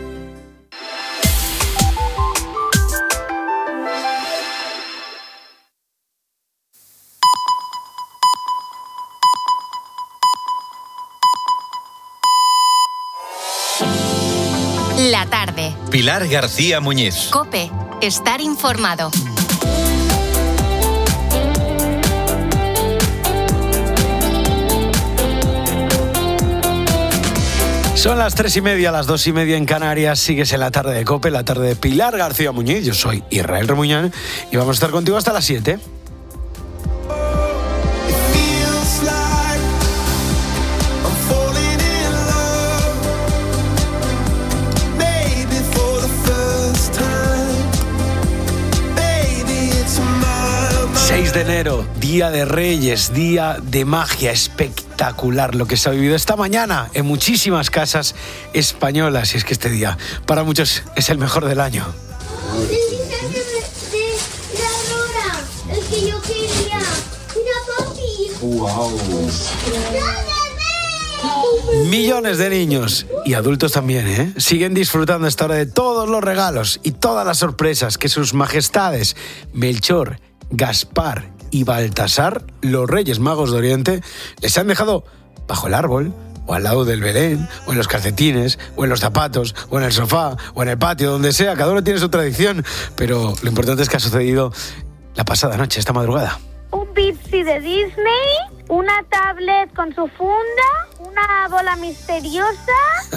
La tarde. Pilar García Muñiz. COPE. Estar informado. Son las tres y media, las dos y media en Canarias. Sigues en la tarde de COPE, la tarde de Pilar García Muñiz. Yo soy Israel Remuñán y vamos a estar contigo hasta las siete. seis de enero, Día de Reyes, día de magia, espectacular lo que se ha vivido esta mañana en muchísimas casas españolas. Y es que este día, para muchos, es el mejor del año. El disfraz de, de, de Aurora, el que yo quería. Mira, papi. ¡Wow! Millones de niños y adultos también, ¿eh? siguen disfrutando esta hora de todos los regalos y todas las sorpresas que sus majestades Melchor, Gaspar y Baltasar, los Reyes Magos de Oriente, les han dejado bajo el árbol, o al lado del Belén, o en los calcetines, o en los zapatos, o en el sofá, o en el patio, donde sea. Cada uno tiene su tradición, pero lo importante es que ha sucedido la pasada noche, esta madrugada. Un Pepsi de Disney, una tablet con su funda, una bola misteriosa,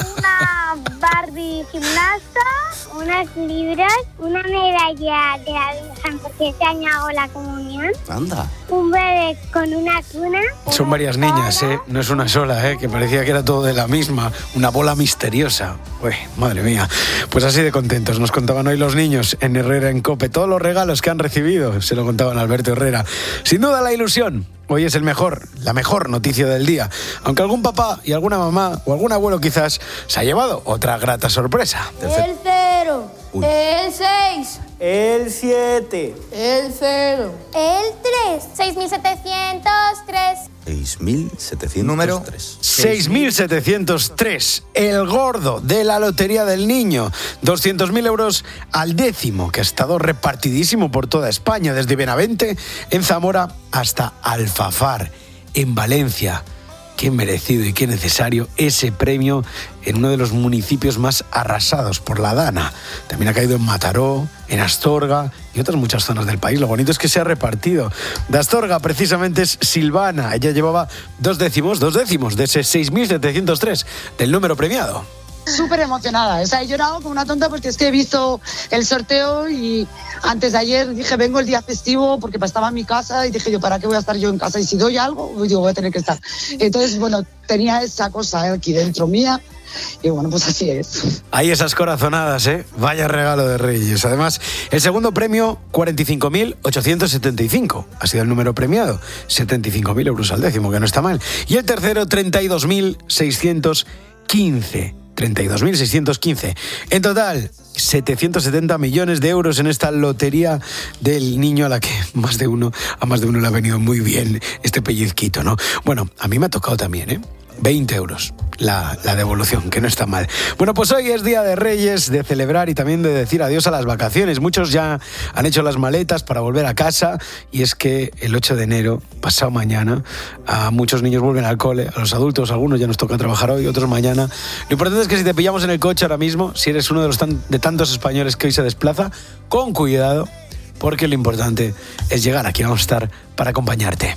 una Barbie gimnasta, unas libras, una medalla de la Virgen porque este año hago la comunión, Anda. un bebé con una cuna. Son varias niñas, ¿eh? No es una sola, ¿eh? Que parecía que era todo de la misma. Una bola misteriosa. Uy, madre mía. Pues así de contentos nos contaban hoy los niños en Herrera en COPE. Todos los regalos que han recibido, se lo contaban Alberto Herrera. Sin duda la ilusión. Hoy es el mejor, la mejor noticia del día. Aunque algún papá y alguna mamá o algún abuelo quizás se ha llevado otra grata sorpresa. El cero, Uy. el seis, el siete, el cero, el tres, seis mil setecientos tres. seis mil setecientos tres. seis mil setecientos tres, el gordo de la Lotería del Niño. doscientos mil euros al décimo, que ha estado repartidísimo por toda España, desde Benavente, en Zamora, hasta Alfafar, en Valencia. Qué merecido y qué necesario ese premio en uno de los municipios más arrasados por la Dana. También ha caído en Mataró, en Astorga y otras muchas zonas del país. Lo bonito es que se ha repartido. De Astorga, precisamente, es Silvana. Ella llevaba dos décimos, dos décimos de ese seis mil setecientos tres del número premiado. Súper emocionada, o sea, he llorado como una tonta porque es que he visto el sorteo y antes de ayer dije vengo el día festivo porque estaba en mi casa y dije yo ¿para qué voy a estar yo en casa? Y si doy algo, pues digo voy a tener que estar. Entonces, bueno, tenía esa cosa aquí dentro mía y bueno, pues así es. Hay esas corazonadas, ¿eh? Vaya regalo de Reyes. Además, el segundo premio, cuarenta y cinco mil ochocientos setenta y cinco. Ha sido el número premiado, setenta y cinco mil euros al décimo, que no está mal. Y el tercero, treinta y dos mil seiscientos quince. treinta y dos mil seiscientos quince. En total, setecientos setenta millones de euros en esta lotería del niño a la que más de uno, a más de uno le ha venido muy bien este pellizquito, ¿no? Bueno, a mí me ha tocado también, ¿eh? veinte euros la, la devolución, que no está mal. Bueno, pues hoy es Día de Reyes, de celebrar y también de decir adiós a las vacaciones. Muchos ya han hecho las maletas para volver a casa y es que el ocho de enero, pasado mañana, a muchos niños vuelven al cole, a los adultos, algunos ya nos toca trabajar hoy, otros mañana. Lo importante es que si te pillamos en el coche ahora mismo, si eres uno de los tan, de tantos españoles que hoy se desplaza, con cuidado, porque lo importante es llegar. Aquí vamos a estar para acompañarte.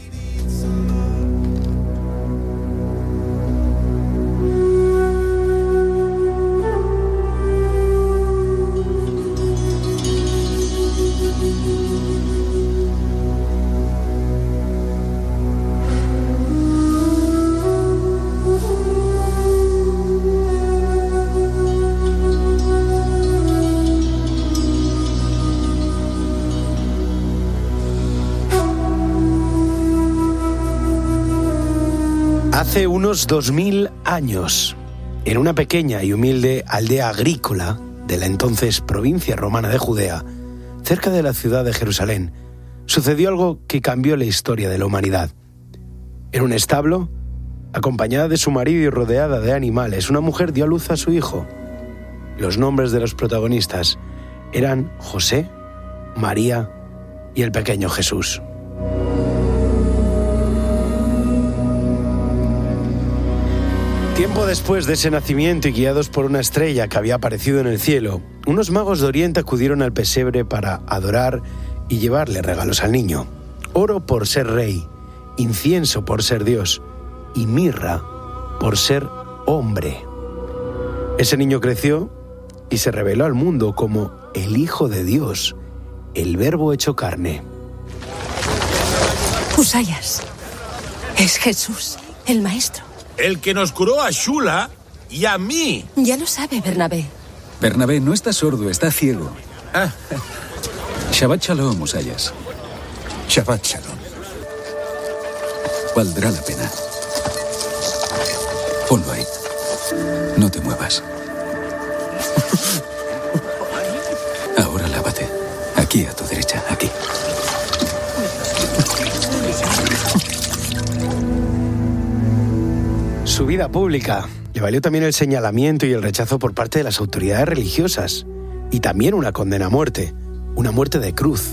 Hace unos dos mil años, en una pequeña y humilde aldea agrícola de la entonces provincia romana de Judea, cerca de la ciudad de Jerusalén, sucedió algo que cambió la historia de la humanidad. En un establo, acompañada de su marido y rodeada de animales, una mujer dio a luz a su hijo. Los nombres de los protagonistas eran José, María y el pequeño Jesús. Tiempo después de ese nacimiento y guiados por una estrella que había aparecido en el cielo, unos magos de Oriente acudieron al pesebre para adorar y llevarle regalos al niño. Oro por ser rey, incienso por ser Dios y mirra por ser hombre. Ese niño creció y se reveló al mundo como el Hijo de Dios, el Verbo hecho carne. Usayas, es Jesús, el Maestro. El que nos curó a Shula y a mí. Ya lo sabe, Bernabé. Bernabé no está sordo, está ciego. Ah. Shabbat Shalom, Usayas. Shabbat Shalom. Valdrá la pena. Ponlo ahí. No te muevas. Ahora lávate. Aquí a tu derecha, aquí. Su vida pública le valió también el señalamiento y el rechazo por parte de las autoridades religiosas y también una condena a muerte, una muerte de cruz.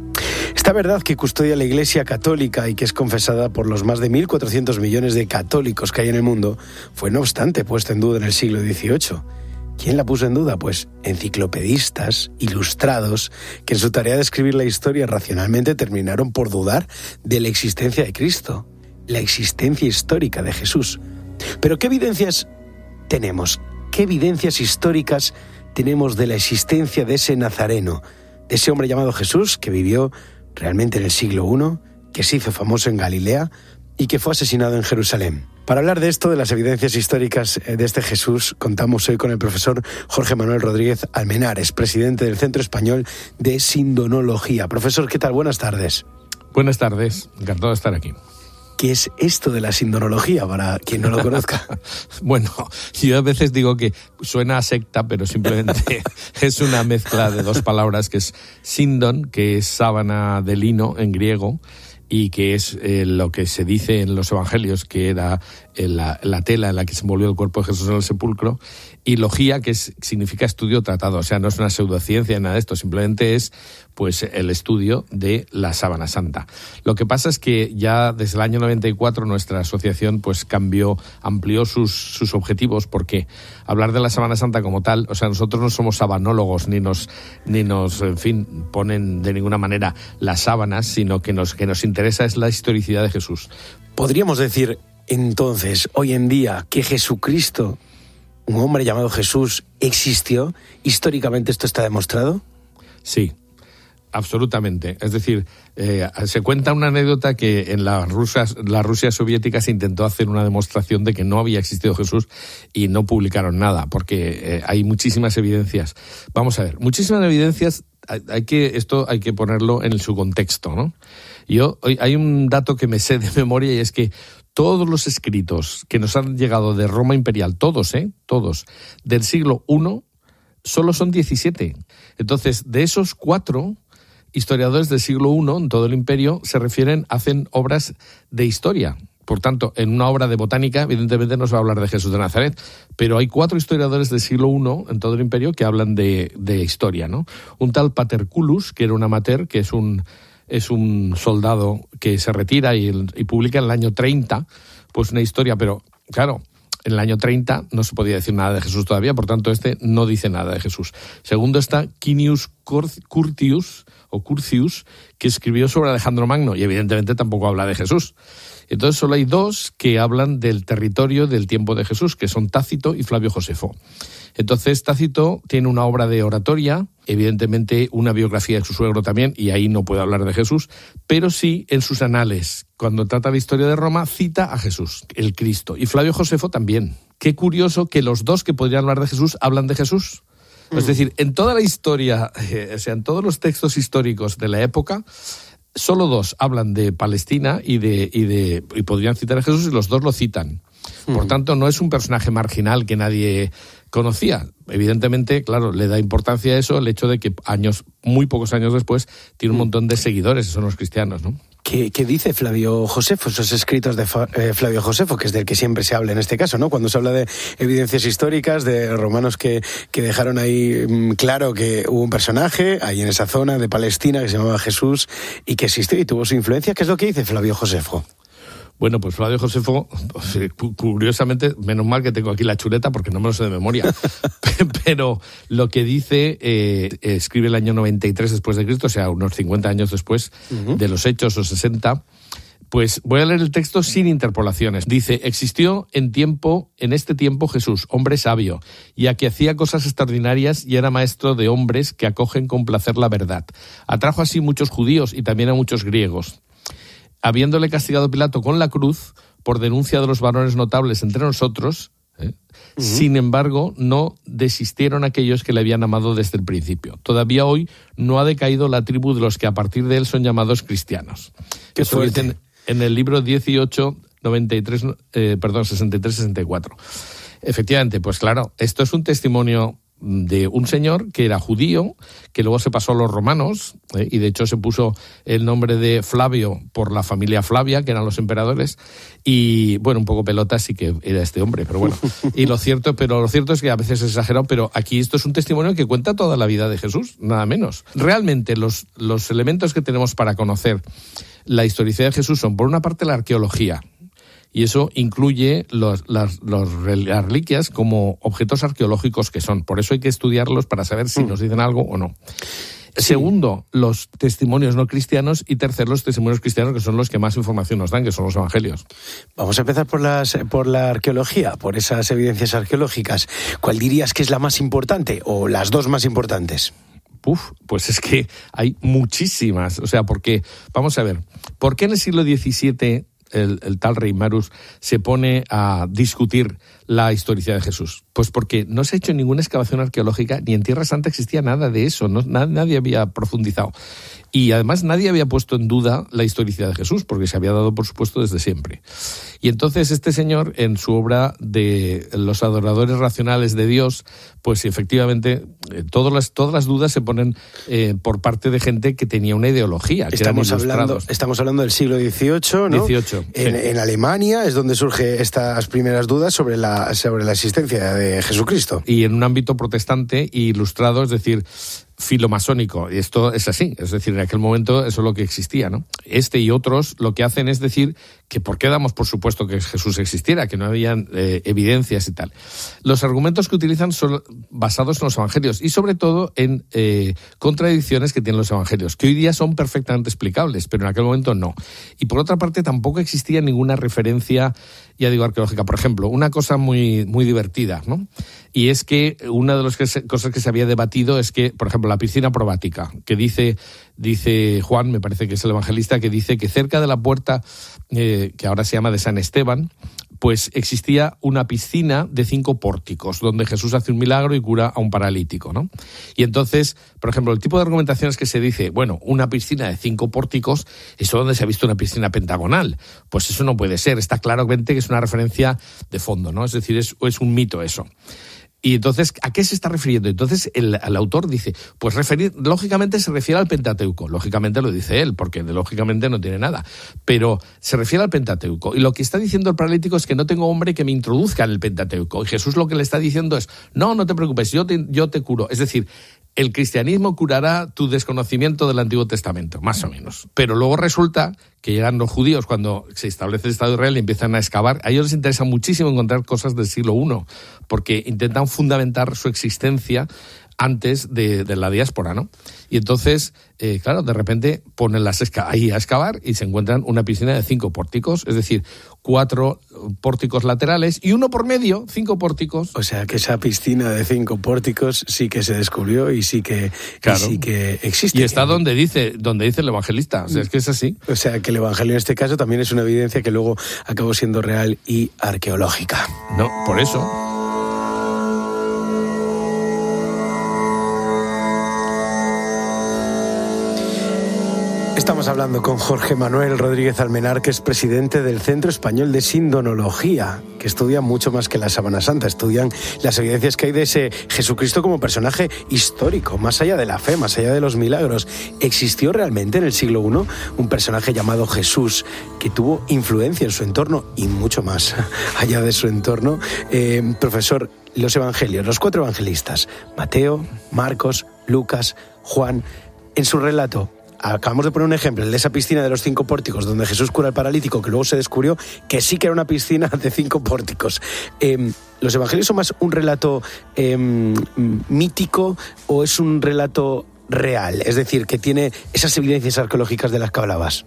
Esta verdad que custodia la Iglesia Católica y que es confesada por los más de mil cuatrocientos millones de católicos que hay en el mundo fue no obstante puesta en duda en el siglo dieciocho. ¿Quién la puso en duda? Pues enciclopedistas, ilustrados, que en su tarea de escribir la historia racionalmente terminaron por dudar de la existencia de Cristo, la existencia histórica de Jesús. Pero ¿qué evidencias tenemos? ¿Qué evidencias históricas tenemos de la existencia de ese nazareno, de ese hombre llamado Jesús, que vivió realmente en el siglo primero, que se hizo famoso en Galilea y que fue asesinado en Jerusalén? Para hablar de esto, de las evidencias históricas de este Jesús, contamos hoy con el profesor Jorge Manuel Rodríguez Almenares, presidente del Centro Español de Sindonología. Profesor, ¿qué tal? Buenas tardes. Buenas tardes, encantado de estar aquí. ¿Qué es esto de la sindonología, para quien no lo conozca? Bueno, yo a veces digo que suena a secta, pero simplemente es una mezcla de dos palabras, que es sindon, que es sábana de lino en griego, y que es eh, lo que se dice en los evangelios, que era eh, la, la tela en la que se envolvió el cuerpo de Jesús en el sepulcro, y logía, que es, significa estudio tratado, o sea, no es una pseudociencia, nada de esto, simplemente es pues el estudio de la sábana santa. Lo que pasa es que ya desde el año noventa y cuatro nuestra asociación pues cambió, amplió sus, sus objetivos, porque hablar de la sábana santa como tal, o sea, nosotros no somos sabanólogos, ni nos, ni nos, en fin, ponen de ninguna manera las sábanas, sino que nos, que nos interesa es la historicidad de Jesús. Podríamos decir, entonces, hoy en día, que Jesucristo, un hombre llamado Jesús, existió. ¿Históricamente esto está demostrado? Sí, absolutamente. Es decir, eh, se cuenta una anécdota que en la Rusia, la Rusia soviética se intentó hacer una demostración de que no había existido Jesús y no publicaron nada, porque eh, hay muchísimas evidencias. Vamos a ver, muchísimas evidencias, hay, hay que, esto hay que ponerlo en su contexto, ¿no? Yo, hay un dato que me sé de memoria, y es que todos los escritos que nos han llegado de Roma imperial, todos, ¿eh? Todos, del siglo primero, solo son diecisiete. Entonces, de esos cuatro historiadores del siglo primero, en todo el imperio, se refieren, hacen obras de historia. Por tanto, en una obra de botánica, evidentemente no se va a hablar de Jesús de Nazaret, pero hay cuatro historiadores del siglo primero en todo el imperio que hablan de, de historia, ¿no? Un tal Paterculus, que era un amateur, que es un... es un soldado que se retira y, y publica en el año treinta, pues una historia, pero claro, en el año treinta no se podía decir nada de Jesús todavía, por tanto este no dice nada de Jesús. Segundo está Quinius Curtius, o Curcius, que escribió sobre Alejandro Magno, y evidentemente tampoco habla de Jesús. Entonces solo hay dos que hablan del territorio del tiempo de Jesús, que son Tácito y Flavio Josefo. Entonces Tácito tiene una obra de oratoria, evidentemente una biografía de su suegro también, y ahí no puede hablar de Jesús, pero sí en sus anales, cuando trata la historia de Roma, cita a Jesús, el Cristo. Y Flavio Josefo también. Qué curioso que los dos que podrían hablar de Jesús hablan de Jesús. Es decir, en toda la historia, eh, o sea, en todos los textos históricos de la época, solo dos hablan de Palestina y de y de y podrían citar a Jesús, y los dos lo citan. Por tanto, no es un personaje marginal que nadie conocía. Evidentemente, claro, le da importancia a eso el hecho de que años, muy pocos años después, tiene un montón de seguidores, son los cristianos, ¿no? ¿Qué, ¿Qué dice Flavio Josefo, esos escritos de Fa, eh, Flavio Josefo, que es del que siempre se habla en este caso, ¿no? Cuando se habla de evidencias históricas, de romanos que, que dejaron ahí mmm, claro que hubo un personaje ahí en esa zona de Palestina que se llamaba Jesús y que existió y tuvo su influencia. ¿Qué es lo que dice Flavio Josefo? Bueno, pues Flavio Josefo, curiosamente, menos mal que tengo aquí la chuleta porque no me lo sé de memoria, pero lo que dice, eh, escribe el año noventa y tres después de Cristo, o sea, unos cincuenta años después uh-huh. de los Hechos o sesenta, pues voy a leer el texto sin interpolaciones. Dice, existió en tiempo, en este tiempo Jesús, hombre sabio, y a que hacía cosas extraordinarias y era maestro de hombres que acogen con placer la verdad. Atrajo así muchos judíos y también a muchos griegos. Habiéndole castigado Pilato con la cruz por denuncia de los varones notables entre nosotros, ¿eh? uh-huh. sin embargo, no desistieron aquellos que le habían amado desde el principio. Todavía hoy no ha decaído la tribu de los que a partir de él son llamados cristianos. Qué Eso fuerte. dicen en el libro dieciocho, noventa y tres, eh, perdón, sesenta y tres sesenta y cuatro. Efectivamente, pues claro, esto es un testimonio de un señor que era judío, que luego se pasó a los romanos, ¿eh? y de hecho se puso el nombre de Flavio por la familia Flavia, que eran los emperadores, y bueno, un poco pelota sí que era este hombre, pero bueno, y lo cierto, pero lo cierto es que a veces es exagerado, pero aquí esto es un testimonio que cuenta toda la vida de Jesús, nada menos. Realmente los, los elementos que tenemos para conocer la historicidad de Jesús son, por una parte, la arqueología, y eso incluye los, las, los, las reliquias como objetos arqueológicos que son. Por eso hay que estudiarlos para saber si nos dicen algo o no. Sí. Segundo, los testimonios no cristianos. Y tercero, los testimonios cristianos, que son los que más información nos dan, que son los evangelios. Vamos a empezar por, las, por la arqueología, por esas evidencias arqueológicas. ¿Cuál dirías que es la más importante o las dos más importantes? Uf, pues es que hay muchísimas. O sea, porque, vamos a ver, ¿por qué en el siglo diecisiete... El, el tal rey Marus se pone a discutir la historicidad de Jesús? Pues porque no se ha hecho ninguna excavación arqueológica, ni en Tierra Santa existía nada de eso, no, na, nadie había profundizado. Y además nadie había puesto en duda la historicidad de Jesús, porque se había dado por supuesto desde siempre. Y entonces este señor, en su obra de Los adoradores racionales de Dios, pues efectivamente eh, todas, las, todas las dudas se ponen eh, por parte de gente que tenía una ideología, que estamos eran ilustrados. Hablando, estamos hablando del siglo dieciocho, ¿no? dieciocho, en, sí. en Alemania es donde surgen estas primeras dudas sobre la, sobre la existencia de Jesucristo. Y en un ámbito protestante e ilustrado, es decir, filomasónico, y esto es así, es decir, en aquel momento eso es lo que existía, ¿no? Este y otros lo que hacen es decir que por qué damos por supuesto que Jesús existiera, que no había eh, evidencias y tal. Los argumentos que utilizan son basados en los evangelios y sobre todo en eh, contradicciones que tienen los evangelios, que hoy día son perfectamente explicables, pero en aquel momento no. Y por otra parte tampoco existía ninguna referencia, ya digo, arqueológica. Por ejemplo, una cosa muy, muy divertida, ¿no? Y es que una de las cosas que se había debatido es que, por ejemplo, la piscina probática, que dice, dice Juan, me parece que es el evangelista, que dice que cerca de la puerta, eh, que ahora se llama de San Esteban, pues existía una piscina de cinco pórticos, donde Jesús hace un milagro y cura a un paralítico, ¿no? Y entonces, por ejemplo, el tipo de argumentación es que se dice, bueno, una piscina de cinco pórticos, ¿eso dónde se ha visto una piscina pentagonal? Pues eso no puede ser, está claramente que es una referencia de fondo, ¿no? Es decir, es, es un mito eso. Y entonces, ¿a qué se está refiriendo? Entonces, el, el autor dice, pues referir, lógicamente se refiere al Pentateuco. Lógicamente lo dice él, porque de lógicamente no tiene nada. Pero se refiere al Pentateuco. Y lo que está diciendo el paralítico es que no tengo hombre que me introduzca en el Pentateuco. Y Jesús lo que le está diciendo es, no, no te preocupes, yo te, yo te curo. Es decir, el cristianismo curará tu desconocimiento del Antiguo Testamento, más o menos. Pero luego resulta que llegan los judíos cuando se establece el Estado de Israel y empiezan a excavar. A ellos les interesa muchísimo encontrar cosas del siglo primero, porque intentan fundamentar su existencia antes de, de la diáspora, ¿no? Y entonces, eh, claro, de repente ponen las esca- ahí a excavar y se encuentran una piscina de cinco pórticos, es decir, cuatro pórticos laterales y uno por medio, cinco pórticos. O sea, que esa piscina de cinco pórticos sí que se descubrió y sí que, claro. y sí que existe. Y está donde dice, donde dice el evangelista, o sea, es que es así. O sea, que el evangelio en este caso también es una evidencia que luego acabó siendo real y arqueológica. No, por eso... Estamos hablando con Jorge Manuel Rodríguez Almenar, que es presidente del Centro Español de Sindonología, que estudia mucho más que la Sábana Santa, estudian las evidencias que hay de ese Jesucristo como personaje histórico, más allá de la fe, más allá de los milagros. ¿Existió realmente en el siglo primero un personaje llamado Jesús que tuvo influencia en su entorno y mucho más allá de su entorno? Eh, profesor, los evangelios, los cuatro evangelistas, Mateo, Marcos, Lucas, Juan, en su relato, acabamos de poner un ejemplo, el de esa piscina de los cinco pórticos donde Jesús cura al paralítico, que luego se descubrió que sí que era una piscina de cinco pórticos. Eh, ¿Los evangelios son más un relato eh, mítico o es un relato real? Es decir, que tiene esas evidencias arqueológicas de las que hablabas.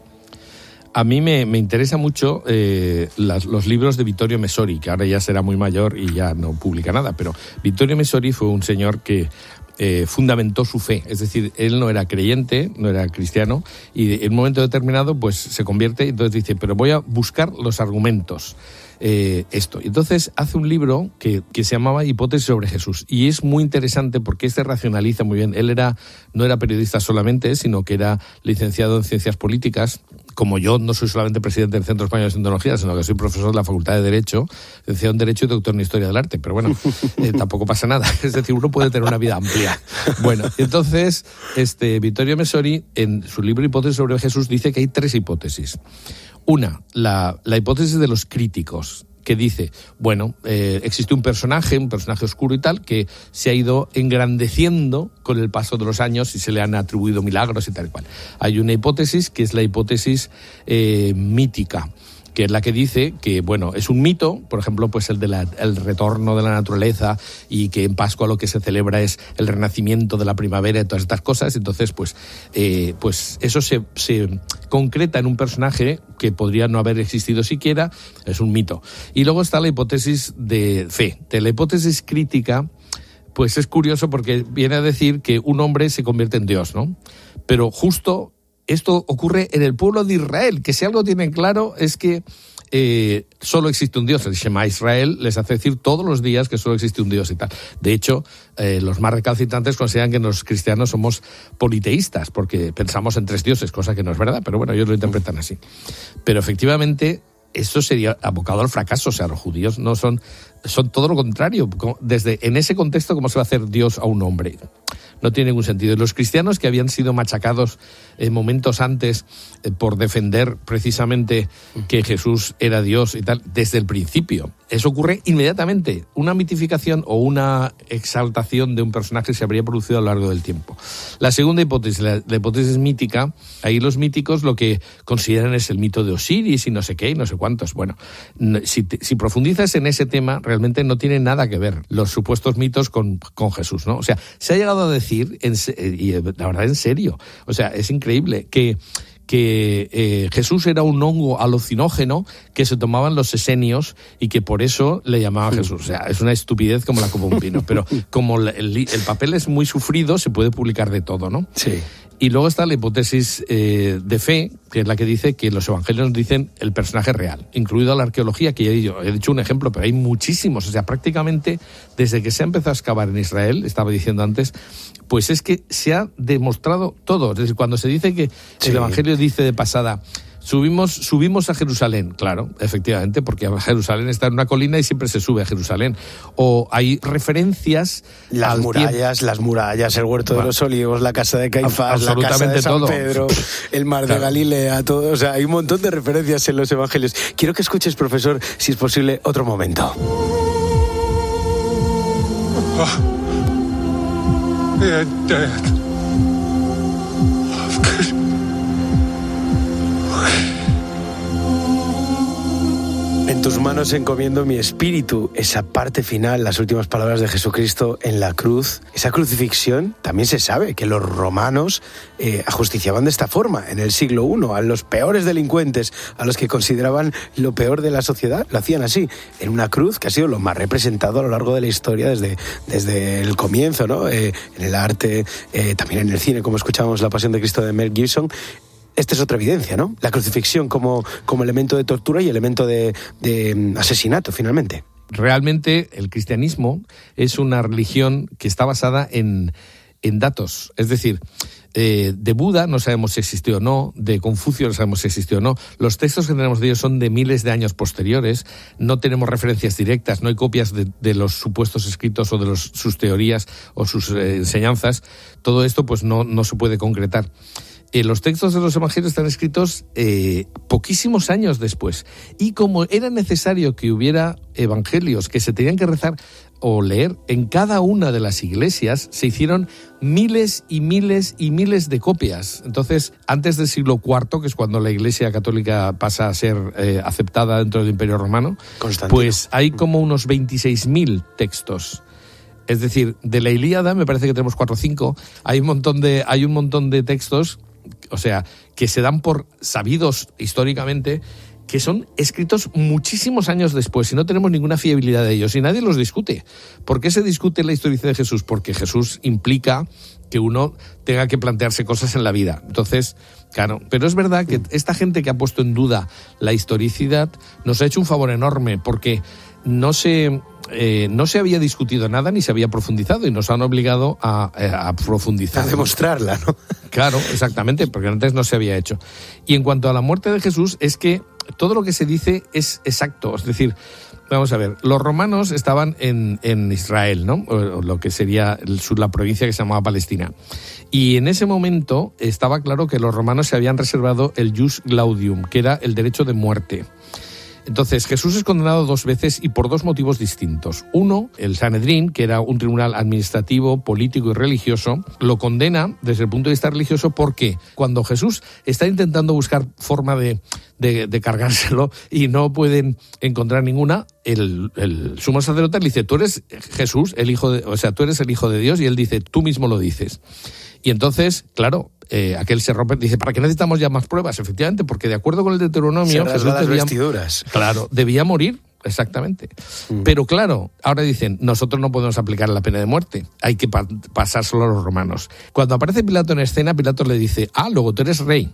A mí me, me interesa mucho eh, las, los libros de Vittorio Messori, que ahora ya será muy mayor y ya no publica nada, pero Vittorio Messori fue un señor que Eh, fundamentó su fe, es decir, él no era creyente, no era cristiano, y en un momento determinado pues se convierte y entonces dice, pero voy a buscar los argumentos, eh, esto. Entonces hace un libro que, que se llamaba Hipótesis sobre Jesús, y es muy interesante porque este racionaliza muy bien. Él era no era periodista solamente, sino que era licenciado en Ciencias Políticas. Como yo no soy solamente presidente del Centro Español de Sindonología, sino que soy profesor de la Facultad de Derecho, licenciado en Derecho y doctor en Historia del Arte, pero bueno, eh, tampoco pasa nada. Es decir, uno puede tener una vida amplia. Bueno, entonces, este Vittorio Messori, en su libro Hipótesis sobre Jesús, dice que hay tres hipótesis. Una, la, la hipótesis de los críticos, que dice, bueno, eh, existe un personaje, un personaje oscuro y tal, que se ha ido engrandeciendo con el paso de los años y se le han atribuido milagros y tal cual. Hay una hipótesis que es la hipótesis eh, mítica, que es la que dice que, bueno, es un mito, por ejemplo, pues el del el retorno de la naturaleza, y que en Pascua lo que se celebra es el renacimiento de la primavera y todas estas cosas. Entonces, pues, eh, pues eso se, se concreta en un personaje que podría no haber existido siquiera, es un mito. Y luego está la hipótesis de fe. De la hipótesis crítica, pues es curioso porque viene a decir que un hombre se convierte en Dios, ¿no? Pero justo esto ocurre en el pueblo de Israel, que si algo tienen claro es que eh, solo existe un Dios. El Shema Israel les hace decir todos los días que solo existe un Dios y tal. De hecho, eh, los más recalcitrantes consideran que los cristianos somos politeístas, porque pensamos en tres dioses, cosa que no es verdad, pero bueno, ellos lo interpretan así. Pero efectivamente, esto sería abocado al fracaso. O sea, los judíos no son, son todo lo contrario. Desde en ese contexto, ¿cómo se va a hacer Dios a un hombre? No tiene ningún sentido. Los cristianos que habían sido machacados en momentos antes eh, por defender precisamente que Jesús era Dios y tal, desde el principio, eso ocurre inmediatamente. Una mitificación o una exaltación de un personaje se habría producido a lo largo del tiempo. La segunda hipótesis, la, la hipótesis mítica, ahí los míticos lo que consideran es el mito de Osiris y no sé qué y no sé cuántos. Bueno, si, te, si profundizas en ese tema, realmente no tiene nada que ver los supuestos mitos con, con Jesús, ¿no? O sea, se ha llegado a decir, en, y la verdad en serio, o sea, es increíble que que eh, Jesús era un hongo alucinógeno que se tomaban los esenios y que por eso le llamaban Jesús. O sea, es una estupidez como la copa de un pino, pero como el, el papel es muy sufrido, se puede publicar de todo, ¿no? Sí. Y luego está la hipótesis eh, de fe, que es la que dice que los evangelios nos dicen el personaje real, incluido la arqueología, que ya he dicho, he dicho un ejemplo, pero hay muchísimos. O sea, prácticamente desde que se ha empezado a excavar en Israel, estaba diciendo antes, pues es que se ha demostrado todo. Es decir, cuando se dice que sí. El evangelio dice de pasada, Subimos, subimos a Jerusalén, claro, efectivamente, porque Jerusalén está en una colina y siempre se sube a Jerusalén. O hay referencias... Las al murallas, tiempo. las murallas, el huerto bueno, de los olivos, la casa de Caifás, la casa de San todo. Pedro, el mar claro. de Galilea, todo. O sea, hay un montón de referencias en los evangelios. Quiero que escuches, profesor, si es posible, otro momento. Oh. Yeah, Dad. En tus manos encomiendo mi espíritu. Esa parte final, las últimas palabras de Jesucristo en la cruz, esa crucifixión, también se sabe que los romanos eh, ajusticiaban de esta forma en el siglo primero, a los peores delincuentes, a los que consideraban lo peor de la sociedad, lo hacían así, en una cruz que ha sido lo más representado a lo largo de la historia desde, desde el comienzo, ¿no? Eh, en el arte, eh, también en el cine, como escuchábamos La Pasión de Cristo de Mel Gibson. Esta es otra evidencia, ¿no? La crucifixión como, como elemento de tortura y elemento de, de asesinato, finalmente. Realmente el cristianismo es una religión que está basada en, en datos. Es decir, eh, de Buda no sabemos si existió o no, de Confucio no sabemos si existió o no. Los textos que tenemos de ellos son de miles de años posteriores, no tenemos referencias directas, no hay copias de, de los supuestos escritos o de los, sus teorías o sus eh, enseñanzas. Todo esto pues no, no se puede concretar. Eh, los textos de los evangelios están escritos eh, poquísimos años después. Y como era necesario que hubiera evangelios que se tenían que rezar o leer en cada una de las iglesias, se hicieron miles y miles y miles de copias. Entonces, antes del siglo cuarto, que es cuando la Iglesia Católica pasa a ser eh, aceptada dentro del Imperio Romano, pues hay como unos veintiséis mil textos. Es decir, de la Ilíada me parece que tenemos cuatro o cinco. Hay un montón de, hay un montón de textos, o sea, que se dan por sabidos históricamente, que son escritos muchísimos años después y no tenemos ninguna fiabilidad de ellos y nadie los discute. ¿Por qué se discute la historia de Jesús? Porque Jesús implica que uno tenga que plantearse cosas en la vida. Entonces, claro, pero es verdad que esta gente que ha puesto en duda la historicidad nos ha hecho un favor enorme porque no se, eh, no se había discutido nada ni se había profundizado y nos han obligado a, a profundizar. A demostrarla, ¿no? Claro, exactamente, porque antes no se había hecho. Y en cuanto a la muerte de Jesús, es que todo lo que se dice es exacto. Es decir, vamos a ver, los romanos estaban en, en Israel, ¿no? O lo que sería el, la provincia que se llamaba Palestina. Y en ese momento estaba claro que los romanos se habían reservado el jus gaudium, que era el derecho de muerte. Entonces, Jesús es condenado dos veces y por dos motivos distintos. Uno, el Sanedrín, que era un tribunal administrativo, político y religioso, lo condena desde el punto de vista religioso porque cuando Jesús está intentando buscar forma de, de, de cargárselo y no pueden encontrar ninguna, el, el sumo sacerdote le dice, tú eres Jesús, el hijo de, o sea, tú eres el Hijo de Dios, y él dice, tú mismo lo dices. Y entonces, claro, eh, aquel se rompe, dice, ¿para qué necesitamos ya más pruebas? Efectivamente, porque de acuerdo con el Deuteronomio, se Jesús las debía, vestiduras. Claro, debía morir, exactamente. Mm. Pero claro, ahora dicen, nosotros no podemos aplicar la pena de muerte, hay que pa- pasárselo a los romanos. Cuando aparece Pilato en escena, Pilato le dice, ah, luego tú eres rey.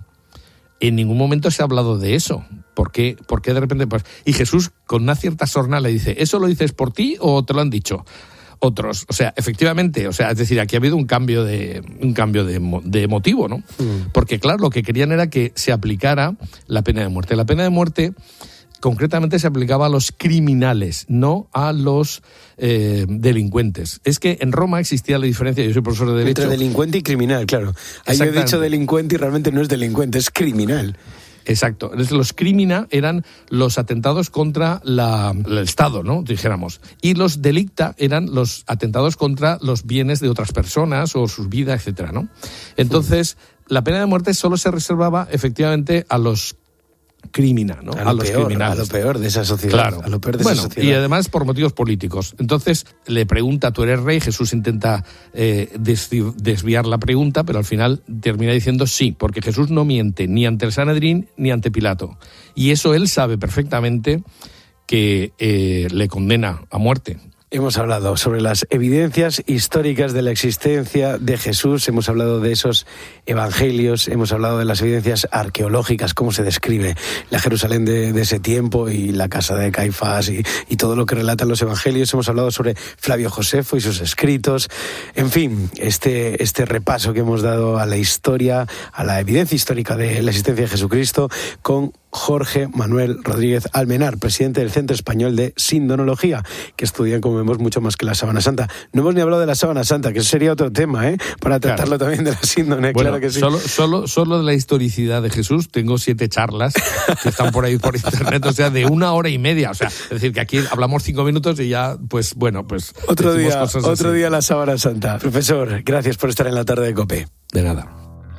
En ningún momento se ha hablado de eso. ¿Por qué, ¿Por qué de repente? Pues... Y Jesús, con una cierta sorna, le dice, ¿eso lo dices por ti o te lo han dicho otros? O sea, efectivamente, o sea, es decir, aquí ha habido un cambio de un cambio de, de motivo, ¿no? Mm. Porque claro, lo que querían era que se aplicara la pena de muerte. La pena de muerte concretamente se aplicaba a los criminales, no a los eh, delincuentes. Es que en Roma existía la diferencia, yo soy profesor de Derecho. Entre delincuente y criminal, claro. Ahí he dicho delincuente y realmente no es delincuente, es criminal. Exacto. Los crimina eran los atentados contra la, el Estado, ¿no? Dijéramos. Y los delicta eran los atentados contra los bienes de otras personas o sus vidas, etcétera, ¿no? Entonces, la pena de muerte solo se reservaba efectivamente a los crimina, ¿no? A, a los peor, criminales. A lo peor de esa sociedad. Claro. A lo peor de bueno, esa sociedad. Y además por motivos políticos. Entonces le pregunta, ¿tú eres rey? Jesús intenta eh, desviar la pregunta, pero al final termina diciendo sí, porque Jesús no miente ni ante el Sanedrín ni ante Pilato. Y eso él sabe perfectamente que eh, le condena a muerte. Hemos hablado sobre las evidencias históricas de la existencia de Jesús, hemos hablado de esos evangelios, hemos hablado de las evidencias arqueológicas, cómo se describe la Jerusalén de, de ese tiempo y la casa de Caifás y, y todo lo que relatan los evangelios. Hemos hablado sobre Flavio Josefo y sus escritos. En fin, este, este repaso que hemos dado a la historia, a la evidencia histórica de la existencia de Jesucristo con Jorge Manuel Rodríguez Almenar, presidente del Centro Español de Sindonología, que estudian, como vemos, mucho más que la Sábana Santa. No hemos ni hablado de la Sábana Santa, que eso sería otro tema, ¿eh? Para tratarlo claro. también de la síndone, bueno, claro que sí. Solo, solo, solo de la historicidad de Jesús tengo siete charlas que están por ahí por internet, o sea, de una hora y media. O sea, es decir, que aquí hablamos cinco minutos y ya, pues, bueno, pues... Otro día, otro así. día la Sábana Santa. Profesor, gracias por estar en la tarde de COPE. De nada.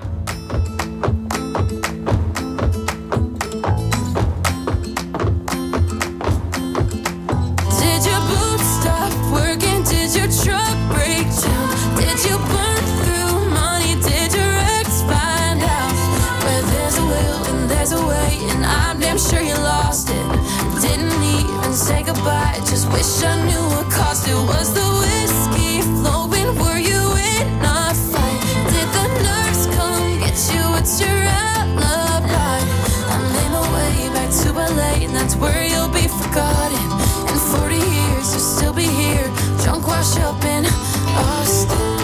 Say goodbye, just wish I knew what cost it. Was the whiskey flowing? Were you in a fight? Did the nerves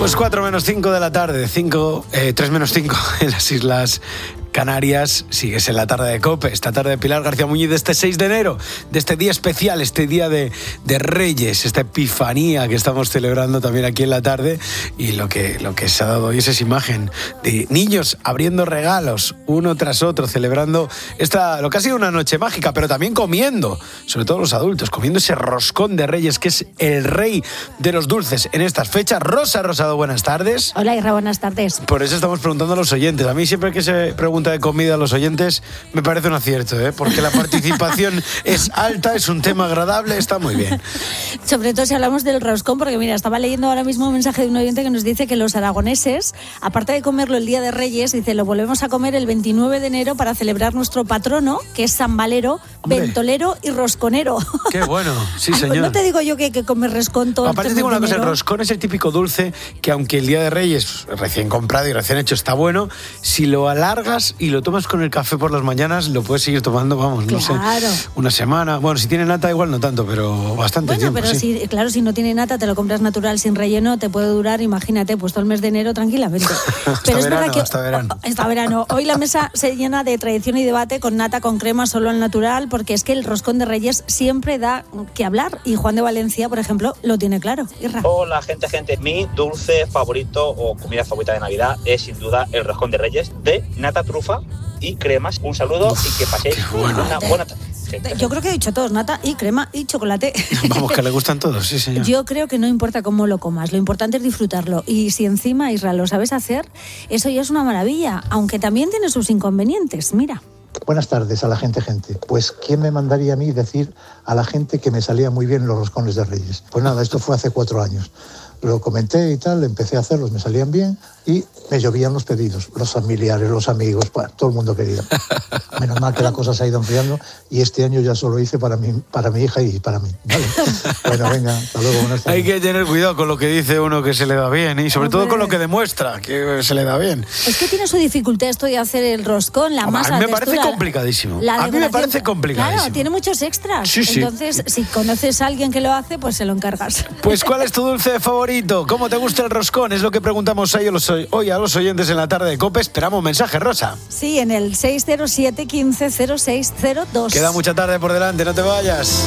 Pues cuatro menos cinco de la tarde, cinco, eh, tres menos cinco en las Islas Canarias. Sigues en la tarde de COPE, esta tarde de Pilar García Muñiz de este seis de enero, de este día especial, este día de, de Reyes, esta epifanía que estamos celebrando también aquí en la tarde. Y lo que, lo que se ha dado hoy es esa imagen de niños abriendo regalos uno tras otro, celebrando esta, lo que ha sido una noche mágica, pero también comiendo, sobre todo los adultos, comiendo ese roscón de Reyes que es el rey de los dulces en estas fechas. Rosa Rosado, buenas tardes. Hola, Irra, buenas tardes. Por eso estamos preguntando a los oyentes. A mí siempre que se pregunta de comida a los oyentes me parece un acierto, ¿eh? Porque la participación es alta, es un tema agradable, está muy bien. Sobre todo si hablamos del roscón, porque mira, estaba leyendo ahora mismo un mensaje de un oyente que nos dice que los aragoneses, aparte de comerlo el día de Reyes, dice, lo volvemos a comer el veintinueve de enero para celebrar nuestro patrono, que es San Valero, Hombre. Ventolero y rosconero. Qué bueno, sí señor. No te digo yo que hay que comer roscón todo. Aparte te digo una cosa, el roscón es el típico dulce que aunque el día de Reyes recién comprado y recién hecho está bueno, si lo alargas y lo tomas con el café por las mañanas, lo puedes seguir tomando, vamos, no claro. sé, una semana. Bueno, si tiene nata igual no tanto, pero bastante bueno, tiempo. Pero sí. si, claro, si no tiene nata, te lo compras natural sin relleno, te puede durar, imagínate, pues todo el mes de enero tranquilamente. hasta pero es verano, verdad que hasta verano. Hasta verano. Hoy la mesa se llena de tradición y debate con nata, con crema, solo al natural, porque es que el roscón de Reyes siempre da que hablar. Y Juan de Valencia, por ejemplo, lo tiene claro. Irra. Hola, gente, gente. Mi dulce favorito o comida favorita de Navidad es sin duda el roscón de Reyes de nata, trufa y cremas. Un saludo Uf, y que paséis bueno. una buena tarde. Yo creo que he dicho todos, nata y crema y chocolate. Vamos, que le gustan todos, sí señor. Yo creo que no importa cómo lo comas, lo importante es disfrutarlo. Y si encima, Israel, lo sabes hacer, eso ya es una maravilla, aunque también tiene sus inconvenientes, mira. Buenas tardes a la gente, gente. Pues, ¿quién me mandaría a mí decir a la gente que me salían muy bien los roscones de Reyes? Pues nada, esto fue hace cuatro años. Lo comenté y tal, empecé a hacerlos, me salían bien y me llovían los pedidos, los familiares, los amigos, bueno, todo el mundo quería. Menos mal que la cosa se ha ido enfriando y este año ya solo hice para mi, para mi hija y para mí. ¿Vale? Bueno, venga, hasta luego, buenas tardes. Hay que tener cuidado con lo que dice uno que se le da bien y sobre Hombre. todo con lo que demuestra que se le da bien. Es que tiene su dificultad esto de hacer el roscón, la masa. A mí me parece textura, complicadísimo. A mí me parece complicadísimo. Claro, tiene muchos extras. Sí, sí. Entonces, si conoces a alguien que lo hace, pues se lo encargas. Pues, ¿cuál es tu dulce favorito? ¿Cómo te gusta el roscón? Es lo que preguntamos hoy a los, hoy a los oyentes en la tarde de COPE. Esperamos mensaje, Rosa. Sí, en el seis cero siete, quince, cero seis cero dos. Queda mucha tarde por delante, no te vayas.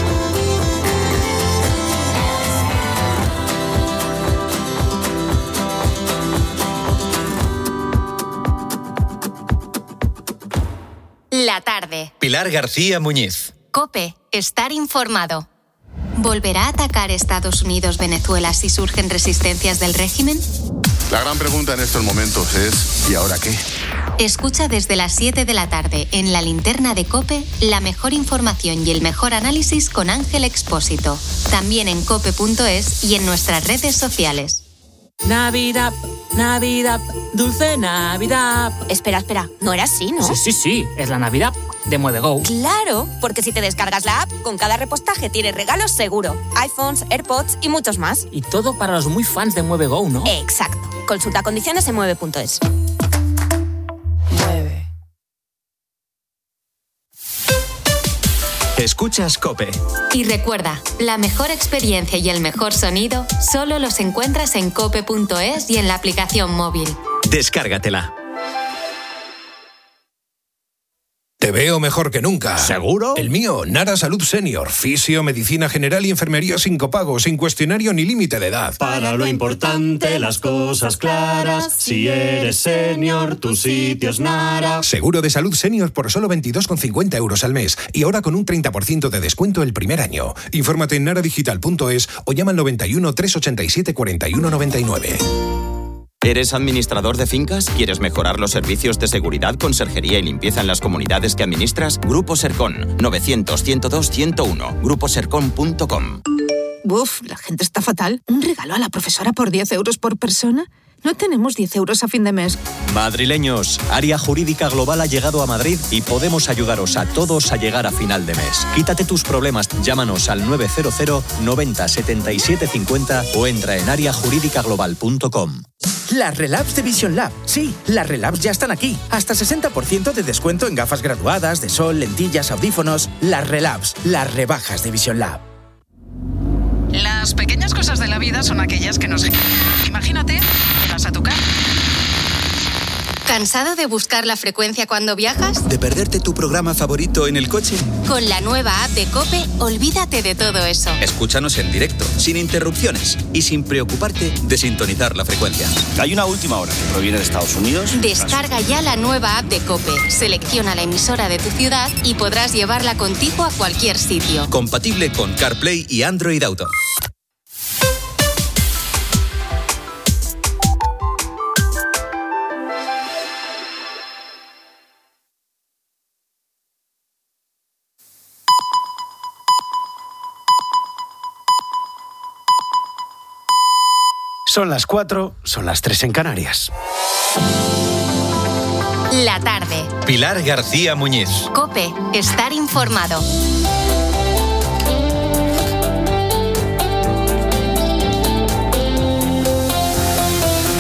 La tarde. Pilar García Muñiz. COPE. Estar informado. ¿Volverá a atacar Estados Unidos Venezuela si surgen resistencias del régimen? La gran pregunta en estos momentos es ¿y ahora qué? Escucha desde las siete de la tarde en la linterna de COPE la mejor información y el mejor análisis con Ángel Expósito. También en cope punto es y en nuestras redes sociales. Navidad, Navidad, dulce Navidad. Espera, espera, no era así, ¿no? Sí, sí, sí, es la Navidad de MueveGo. Claro, porque si te descargas la app, con cada repostaje tienes regalos seguro. iPhones, AirPods y muchos más. Y todo para los muy fans de MueveGo, ¿no? Exacto. Consulta condiciones en mueve punto es. Mueve. Escuchas COPE. Y recuerda, la mejor experiencia y el mejor sonido solo los encuentras en cope punto es y en la aplicación móvil. Descárgatela. Te veo mejor que nunca. ¿Seguro? El mío, Nara Salud Senior. Fisio, medicina general y enfermería sin copago, sin cuestionario ni límite de edad. Para lo importante, las cosas claras. Si eres senior, tu sitio es Nara. Seguro de salud senior por solo veintidós con cincuenta euros al mes. Y ahora con un treinta por ciento de descuento el primer año. Infórmate en naradigital punto es o llama al noventa y uno, trescientos ochenta y siete, cuarenta y uno noventa y nueve. ¿Eres administrador de fincas? ¿Quieres mejorar los servicios de seguridad, conserjería y limpieza en las comunidades que administras? Grupo Sercon, novecientos, ciento dos, ciento uno. grupo sercon punto com. Uf, la gente está fatal. ¿Un regalo a la profesora por diez euros por persona? No tenemos diez euros a fin de mes. Madrileños, Área Jurídica Global ha llegado a Madrid y podemos ayudaros a todos a llegar a final de mes. Quítate tus problemas, llámanos al nueve cero cero, noventa, setenta y siete cincuenta o entra en área jurídica global punto com. Las Relabs de Vision Lab. Sí, las Relabs ya están aquí. Hasta sesenta por ciento de descuento en gafas graduadas, de sol, lentillas, audífonos. Las Relabs, las rebajas de Vision Lab. Las pequeñas cosas de la vida son aquellas que nos... Imagínate, llegas a tu casa. ¿Cansado de buscar la frecuencia cuando viajas? ¿De perderte tu programa favorito en el coche? Con la nueva app de COPE, olvídate de todo eso. Escúchanos en directo, sin interrupciones y sin preocuparte de sintonizar la frecuencia. Hay una última hora que proviene de Estados Unidos. Descarga ya la nueva app de COPE, selecciona la emisora de tu ciudad y podrás llevarla contigo a cualquier sitio. Compatible con CarPlay y Android Auto. Son las cuatro, son las tres en Canarias. La tarde. Pilar García Muñiz. COPE, estar informado.